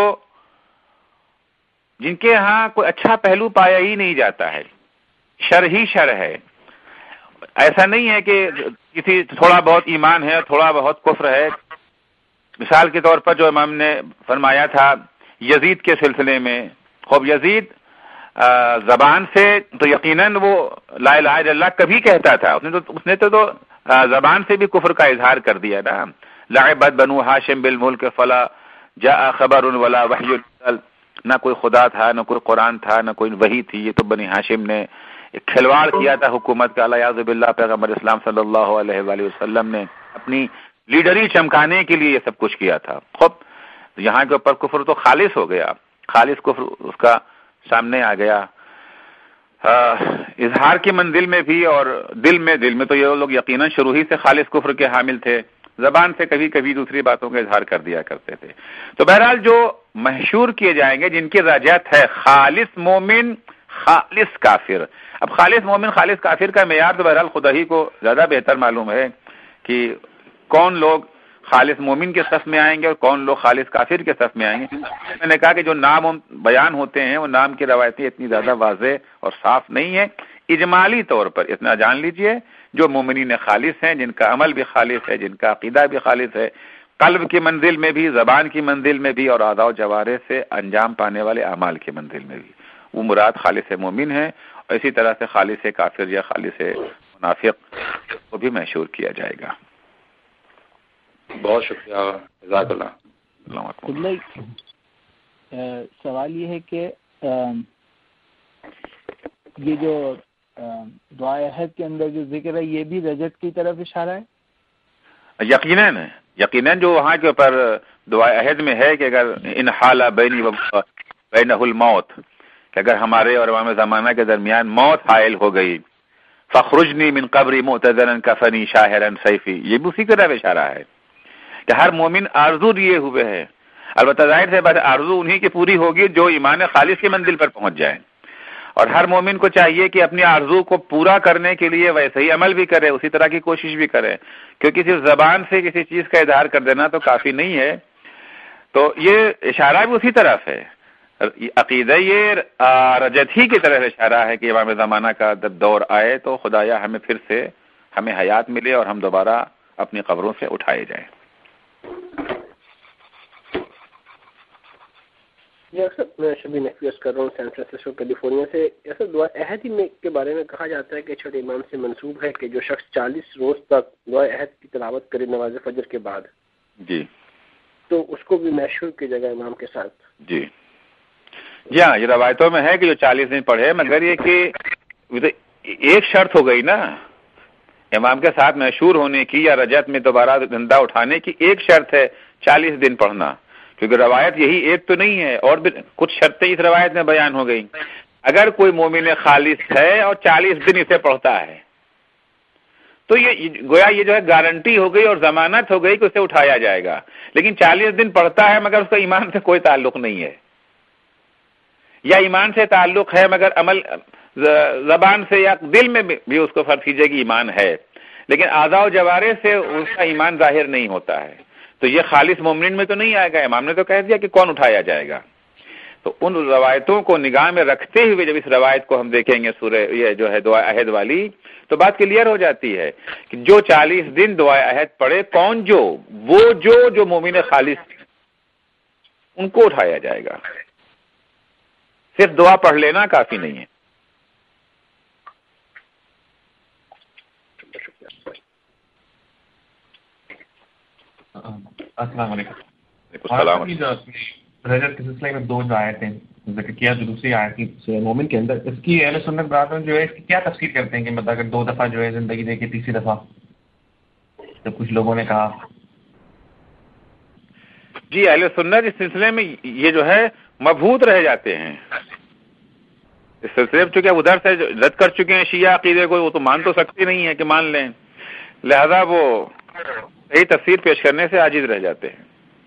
جن کے ہاں کوئی اچھا پہلو پایا ہی نہیں جاتا ہے، شر ہی شر ہے. ایسا نہیں ہے کہ کسی تھوڑا بہت ایمان ہے تھوڑا بہت کفر ہے. مثال کے طور پر جو امام نے فرمایا تھا یزید کے سلسلے میں، خوب یزید زبان سے تو یقیناً وہ لا الہ الا اللہ کبھی کہتا تھا، اس نے تو اس نے تو زبان سے بھی کفر کا اظہار کر دیا نا. لعبت بنو ہاشم بالملک فلا جاء خبر ولا وحی، نہ کوئی خدا تھا نہ کوئی قرآن تھا نہ کوئی وحی تھی، یہ تو بنی ہاشم نے ایک کھلواڑ کیا تھا حکومت کا. الیاذ باللہ پیغمبر اسلام صلی اللہ علیہ وآلہ وسلم نے اپنی لیڈری چمکانے کے لیے یہ سب کچھ کیا تھا. خب یہاں کے اوپر کفر تو خالص ہو گیا، خالص کفر اس کا سامنے آ گیا. اظہار کی منزل میں بھی اور دل میں دل میں تو یہ لوگ یقیناً شروع ہی سے خالص کفر کے حامل تھے، زبان سے کبھی کبھی دوسری باتوں کا اظہار کر دیا کرتے تھے. تو بہرحال جو محشور کیے جائیں گے جن کی رجعت ہے خالص مومن خالص کافر. اب خالص مومن خالص کافر کا معیار تو بہرحال خدا ہی کو زیادہ بہتر معلوم ہے کہ کون لوگ خالص مومن کے صف میں آئیں گے اور کون لوگ خالص کافر کے صف میں آئیں گے. میں نے کہا کہ جو نام بیان ہوتے ہیں وہ نام کی روایتیں اتنی زیادہ واضح اور صاف نہیں ہیں. اجمالی طور پر اتنا جان لیجئے جو مومنین خالص ہیں، جن کا عمل بھی خالص ہے، جن کا عقیدہ بھی خالص ہے، قلب کی منزل میں بھی، زبان کی منزل میں بھی اور اعضاء و جوارح سے انجام پانے والے اعمال کی منزل میں بھی، وہ مراد خالص مومن ہے. اور اسی طرح سے خالص کافر یا خالص منافق کو بھی محشور کیا جائے گا. بہت شکریہ جزاک اللہ. سوال یہ ہے کہ یہ جو دعائے عہد کے اندر جو ذکر ہے یہ بھی رجت کی طرف اشارہ ہے؟ یقیناً یقیناً جو وہاں کے اوپر دعائے عہد میں ہے کہ اگر ان حال بینی و بینہ الموت، کہ اگر ہمارے اور امام زمانہ کے درمیان موت حائل ہو گئی، فخرجنی من قبری معتذرا کفنی شاہرا سیفی، یہ بھی اسی طرح اشارہ ہے کہ ہر مومن آرزو لیے ہوئے ہے. البتہ ظاہر سے بات آرزو انہی کی پوری ہوگی جو ایمان خالص کی منزل پر پہنچ جائیں، اور ہر مومن کو چاہیے کہ اپنی آرزو کو پورا کرنے کے لیے ویسے ہی عمل بھی کرے، اسی طرح کی کوشش بھی کرے، کیونکہ صرف زبان سے کسی چیز کا اظہار کر دینا تو کافی نہیں ہے. تو یہ اشارہ بھی اسی طرف ہے، عقیدہ یہ رجت ہی کی طرف اشارہ ہے کہ امام زمانہ کا دور آئے تو خدایا ہمیں پھر سے ہمیں حیات ملے اور ہم دوبارہ اپنی قبروں سے اٹھائے جائیں. جی اکثر میں شبی نفیس کر رہا ہوں سین فرانسسکو کیلیفورنیا سے. ایسا دعا عہد میں کے بارے میں کہا جاتا ہے کہ چھٹے امام سے منسوب ہے کہ جو شخص چالیس روز تک دعا عہد کی تلاوت کرے نماز فجر کے بعد، جی تو اس کو بھی محشور کی جگہ امام کے ساتھ. جی جی ہاں، یہ روایتوں میں ہے کہ جو چالیس دن پڑھے، مگر یہ کہ ایک شرط ہو گئی نا امام کے ساتھ محشور ہونے کی یا رجعت میں دوبارہ زندہ اٹھانے کی، ایک شرط ہے چالیس دن پڑھنا، کیونکہ روایت یہی ایک تو نہیں ہے، اور بھی کچھ شرطیں اس روایت میں بیان ہو گئی. اگر کوئی مومن خالص ہے اور چالیس دن اسے پڑھتا ہے تو یہ گویا یہ جو ہے گارنٹی ہو گئی اور ضمانت ہو گئی کہ اسے اٹھایا جائے گا. لیکن چالیس دن پڑھتا ہے مگر اس کا ایمان سے کوئی تعلق نہیں ہے، یا ایمان سے تعلق ہے مگر عمل زبان سے یا دل میں بھی اس کو فرض کیجئے کہ ایمان ہے، لیکن اعضاء و جوارح سے اس کا ایمان ظاہر نہیں ہوتا ہے، تو یہ خالص مومنین میں تو نہیں آئے گا. امام نے تو کہہ دیا کہ کون اٹھایا جائے گا. تو ان روایتوں کو نگاہ میں رکھتے ہوئے جب اس روایت کو ہم دیکھیں گے سورہ یہ جو ہے دعا عہد والی، تو بات کلیئر ہو جاتی ہے کہ جو چالیس دن دعا عہد پڑھے، کون جو وہ جو جو مومن خالص ان کو اٹھایا جائے گا. صرف دعا پڑھ لینا کافی نہیں ہے. السلام علیکم. السلام. رجت کے سلسلے میں دو جو آیتیں ذکر کیا، جو دوسری آیت کی مومن کے اندر، اس کی اہل سنت برادر جو ہے اس کی کیا تفسیر کرتے ہیں کہ مطلب اگر دو دفعہ جو ہے زندگی دے کے تیسری دفعہ، جب کچھ لوگوں نے کہا جی اہل سنت اس سلسلے میں یہ جو ہے مبہوت رہ جاتے ہیں اس سلسلے میں، چونکہ ادھر سے رد کر چکے ہیں شیعہ عقیدے کو، وہ تو مان تو سکتے نہیں ہیں کہ مان لیں، لہذا وہ صحیح تفسیر پیش کرنے سے عاجز رہ جاتے ہیں۔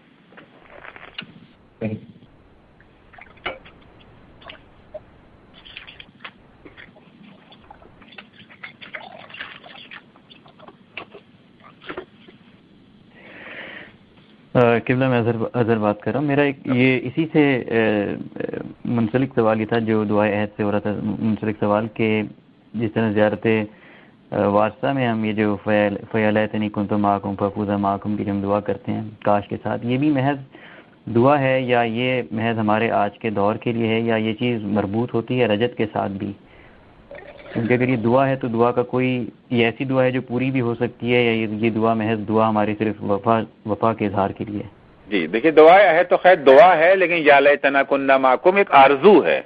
قبلہ میں اظہر اظہر بات کر رہا ہوں۔ میرا ایک یہ اسی سے منسلک سوال یہ تھا جو دعائے عہد سے ہو رہا تھا، منسلک سوال کہ جس طرح زیارت وارثہ میں ہم یہ جو فیا لیتنی کنت معکم فافوز معکم کی جو ہم دعا کرتے ہیں کاش کے ساتھ، یہ بھی محض دعا ہے یا یہ محض ہمارے آج کے دور کے لیے ہے، یا یہ چیز مربوط ہوتی ہے رجت کے ساتھ بھی؟ کیونکہ اگر یہ دعا ہے تو دعا کا کوئی یہ ایسی دعا ہے جو پوری بھی ہو سکتی ہے، یا یہ دعا محض دعا ہماری صرف وفا وفا کے اظہار کے لیے؟ جی دیکھیے، دعا ہے تو خیر دعا ہے، لیکن یا لیتنا کننا معکم ایک آرزو ہے،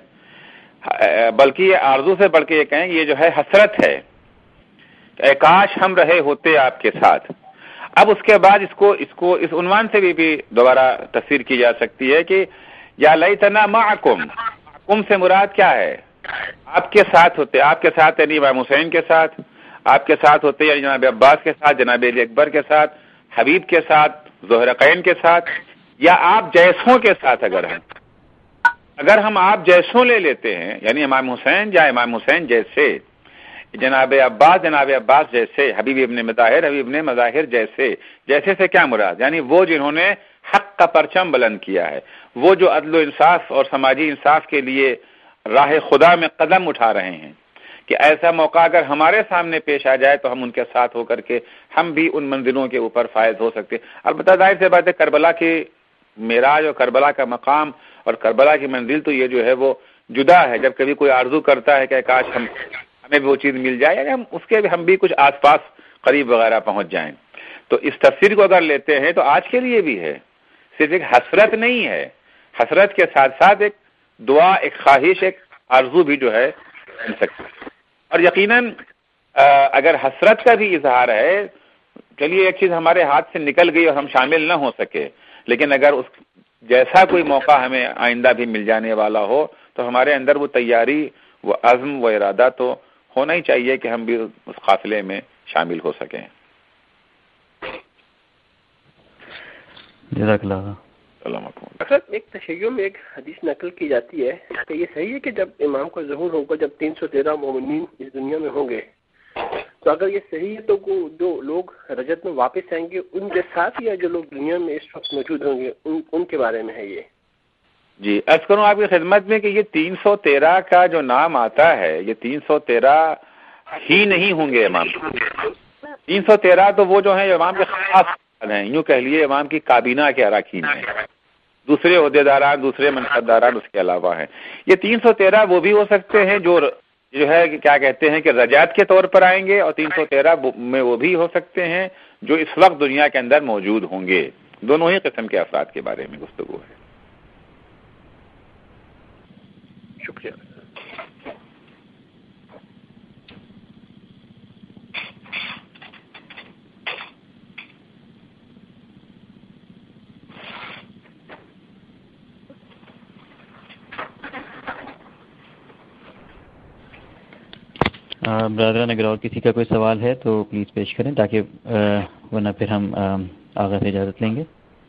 بلکہ یہ آرزو سے بڑھ کے یہ کہیں یہ جو ہے حسرت ہے، اے کاش ہم رہے ہوتے آپ کے ساتھ۔ اب اس کے بعد اس کو اس کو اس عنوان سے بھی, بھی دوبارہ تفسیر کی جا سکتی ہے کہ یا لیتنا معکم، معکم سے مراد کیا ہے؟ آپ کے ساتھ ہوتے، آپ کے ساتھ یعنی امام حسین کے ساتھ، آپ کے ساتھ ہوتے یعنی جناب عباس کے ساتھ، جناب علی اکبر کے ساتھ، حبیب کے ساتھ، زہرقین کے ساتھ، یا آپ جیسوں کے ساتھ۔ اگر ہم اگر ہم آپ جیسوں لے لیتے ہیں یعنی امام حسین یا امام حسین جیسے، جناب عباس جناب عباس جیسے، حبیب ابن مظاہر حبیب ابن مظاہر جیسے، جیسے سے کیا مراد؟ یعنی وہ جنہوں نے حق کا پرچم بلند کیا ہے، وہ جو عدل و انصاف اور سماجی انصاف کے لیے راہ خدا میں قدم اٹھا رہے ہیں، کہ ایسا موقع اگر ہمارے سامنے پیش آ جائے تو ہم ان کے ساتھ ہو کر کے ہم بھی ان منزلوں کے اوپر فائز ہو سکتے۔ البتہ ظاہر سی بات ہے کربلا کی معراج اور کربلا کا مقام اور کربلا کی منزل تو یہ جو ہے وہ جدا ہے۔ جب کبھی کوئی آرزو کرتا ہے کہ کاش ہم ہمیں بھی وہ چیز مل جائے، یعنی ہم اس کے ہم بھی کچھ آس پاس قریب وغیرہ پہنچ جائیں، تو اس تفسیر کو اگر لیتے ہیں تو آج کے لیے بھی ہے، صرف ایک حسرت نہیں ہے، حسرت کے ساتھ ساتھ ایک دعا، ایک خواہش، ایک آرزو بھی جو ہے بن سکتی ہے۔ اور یقیناً اگر حسرت کا بھی اظہار ہے، چلیے ایک چیز ہمارے ہاتھ سے نکل گئی اور ہم شامل نہ ہو سکے، لیکن اگر اس جیسا کوئی موقع ہمیں آئندہ بھی مل جانے والا ہو تو ہمارے اندر وہ تیاری، وہ عزم، وہ ارادہ تو ہونا ہی چاہیے کہ ہم بھی اس قافلے میں شامل ہو سکیں۔ جزاک اللہ۔ اکثر ایک تشیع میں ایک حدیث نقل کی جاتی ہے کہ یہ صحیح ہے کہ جب امام کا ظہور ہوگا، جب تین سو تیرہ مومنین اس دنیا میں ہوں گے، تو اگر یہ صحیح ہے تو جو لوگ رجت میں واپس آئیں گے ان کے ساتھ، یا جو لوگ دنیا میں اس وقت موجود ہوں گے ان, ان کے بارے میں ہے یہ؟ جی عرض کروں آپ کی خدمت میں کہ یہ تین سو تیرہ کا جو نام آتا ہے، یہ تین سو تیرہ ہی نہیں ہوں گے امام، تین سو تیرہ تو وہ جو ہیں امام کے خاص ہیں، یوں کہہ لیے امام کی کابینہ کے اراکین ہیں، دوسرے عہدیداران، دوسرے منصبداران اس کے علاوہ ہیں۔ یہ تین سو تیرہ وہ بھی ہو سکتے ہیں جو جو ہے کیا کہتے ہیں کہ رجعت کے طور پر آئیں گے، اور تین سو تیرہ میں وہ بھی ہو سکتے ہیں جو اس وقت دنیا کے اندر موجود ہوں گے۔ دونوں ہی قسم کے افراد کے بارے میں گفتگو ہے۔ شکریہ۔ برادران اگر اور کسی کا کوئی سوال ہے تو پلیز پیش کریں، تاکہ ورنہ پھر ہم آغاز سے اجازت لیں گے۔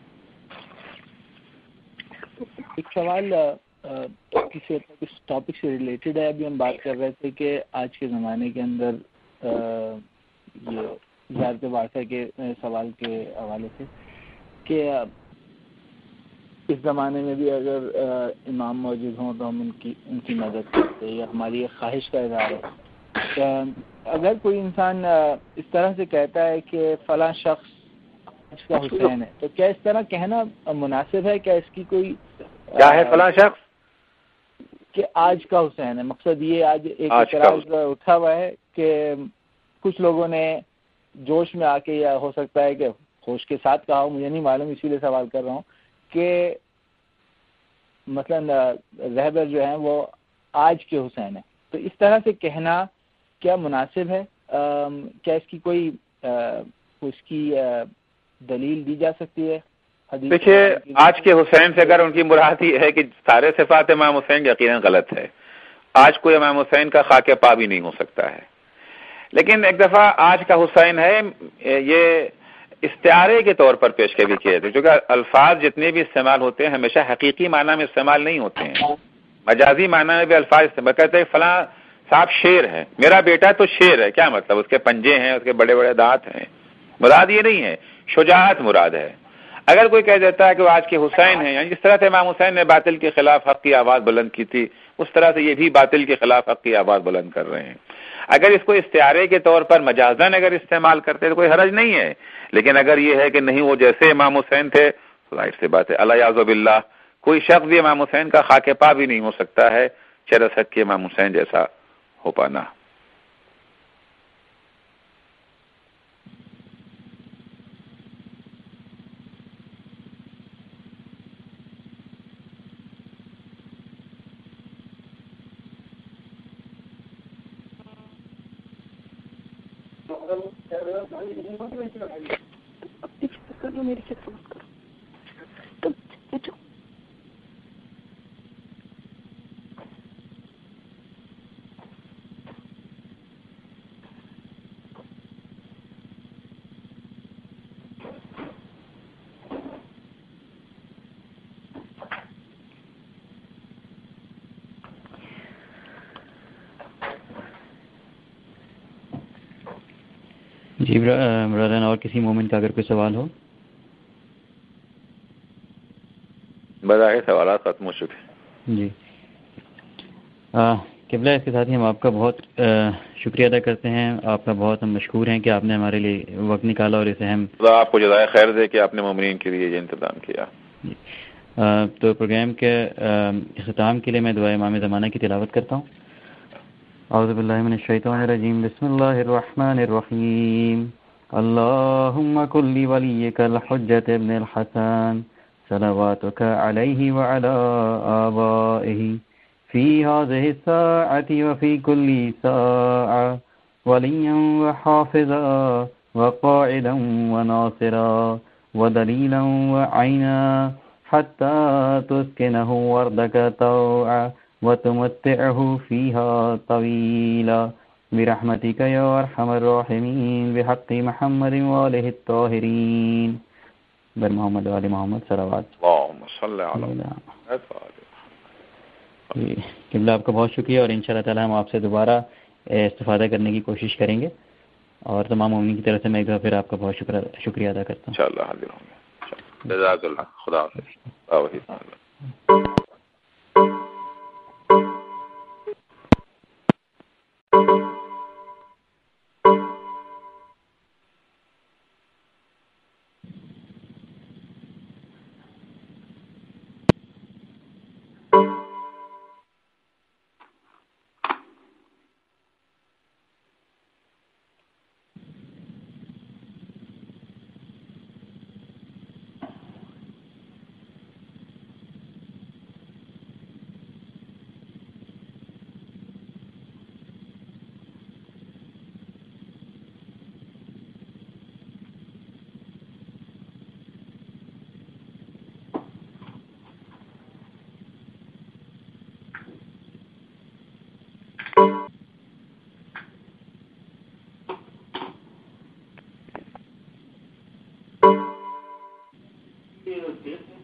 ایک سوال کسی اس ٹاپک سے ریلیٹڈ ہے۔ ابھی ہم بات کر رہے تھے کہ آج کے زمانے کے اندر یہ زیارت وارثہ کے سوال کے حوالے سے کہ اس زمانے میں بھی اگر امام موجود ہوں تو ہم ان کی ان کی مدد کرتے ہیں، یا ہماری ایک خواہش کا اظہار ہے۔ اگر کوئی انسان اس طرح سے کہتا ہے کہ فلاں شخص آج کا حسین ہے، تو کیا اس طرح کہنا مناسب ہے؟ کیا اس کی کوئی کیا ہے فلاں شخص کہ آج کا حسین ہے؟ مقصد یہ آج ایک اعتراض اٹھا ہوا ہے کہ کچھ لوگوں نے جوش میں آ کے، یا ہو سکتا ہے کہ ہوش کے ساتھ کہا ہو، مجھے نہیں معلوم، اسی لیے سوال کر رہا ہوں کہ مثلا رہبر جو ہیں وہ آج کے حسین ہیں، تو اس طرح سے کہنا کیا مناسب ہے؟ کیا اس کی کوئی اس کی دلیل دی جا سکتی ہے؟ حدیث دیکھیے آج کے حسین سے اگر ان کی مراد یہ ہے کہ سارے صفات امام حسین یقیناً غلط ہے. آج کوئی امام حسین کا خاک پا بھی نہیں ہو سکتا ہے. لیکن ایک دفعہ آج کا حسین ہے یہ استعارے کے طور پر پیش کبھی کیے تھے، کیونکہ الفاظ جتنے بھی استعمال ہوتے ہیں ہمیشہ حقیقی معنی میں استعمال نہیں ہوتے ہیں، مجازی معنی میں بھی الفاظ استعمال کہتے ہیں فلاں صاحب شیر ہے، میرا بیٹا تو شیر ہے. کیا مطلب؟ اس کے پنجے ہیں، اس کے بڑے بڑے دانت ہیں. مراد یہ نہیں ہے، شجاعت مراد ہے. اگر کوئی کہہ دیتا ہے کہ وہ آج کے حسین ہیں، یعنی جس طرح سے امام حسین نے باطل کے خلاف حق کی آواز بلند کی تھی اس طرح سے یہ بھی باطل کے خلاف حق کی آواز بلند کر رہے ہیں. اگر اس کو استعارے کے طور پر مجازن اگر استعمال کرتے تو کوئی حرج نہیں ہے. لیکن اگر یہ ہے کہ نہیں وہ جیسے امام حسین تھے، ظاہر سی بات ہے الیاذ باللہ کوئی شخص بھی امام حسین کا خاک پا بھی نہیں ہو سکتا ہے چرس حق کے امام حسین جیسا ہو پانا. جی برادران، اور کسی مومنٹ کا اگر کوئی سوال ہو؟ بظاہر سوالات ختم ہو چکے. جی قبلہ، اس کے ساتھ ہی ہم آپ کا بہت شکریہ ادا کرتے ہیں. آپ کا بہت ہم مشکور ہیں کہ آپ نے ہمارے لیے وقت نکالا اور اسے ہم خدا آپ کو جزائے خیر دے کہ آپ نے مومنین کے لیے یہ انتظام کیا. جی تو پروگرام کے اختتام کے لیے میں دعائے امام زمانہ کی تلاوت کرتا ہوں. اعوذ باللہ من الشیطان الرجیم، بسم اللہ الرحمن الرحیم. اللہم کن لولیک الحجۃ ابن الحسن صلواتک علیہ وعلی آبائہ فی هذه الساعة وفي كل ساعة وليا وحافظا وقائدا وناصرا ودليلا وعينا حتى تسكنه وردك طوعا وتمتعه فيها طويلا برحمتك يا أرحم الراحمين بحق محمد وآله الطاهرين. بر محمد و آل محمد صلوات. اللهم صل علی محمد. قبلہ آپ کا بہت شکریہ، اور انشاءاللہ تعالی ہم آپ سے دوبارہ استفادہ کرنے کی کوشش کریں گے. اور تمام مومنین کی طرف سے میں ایک دفعہ پھر آپ کا بہت شکریہ شکریہ ادا کرتا ہوں. انشاءاللہ حاضر ہوں گے. جزاک اللہ. خدا حافظ. Yes.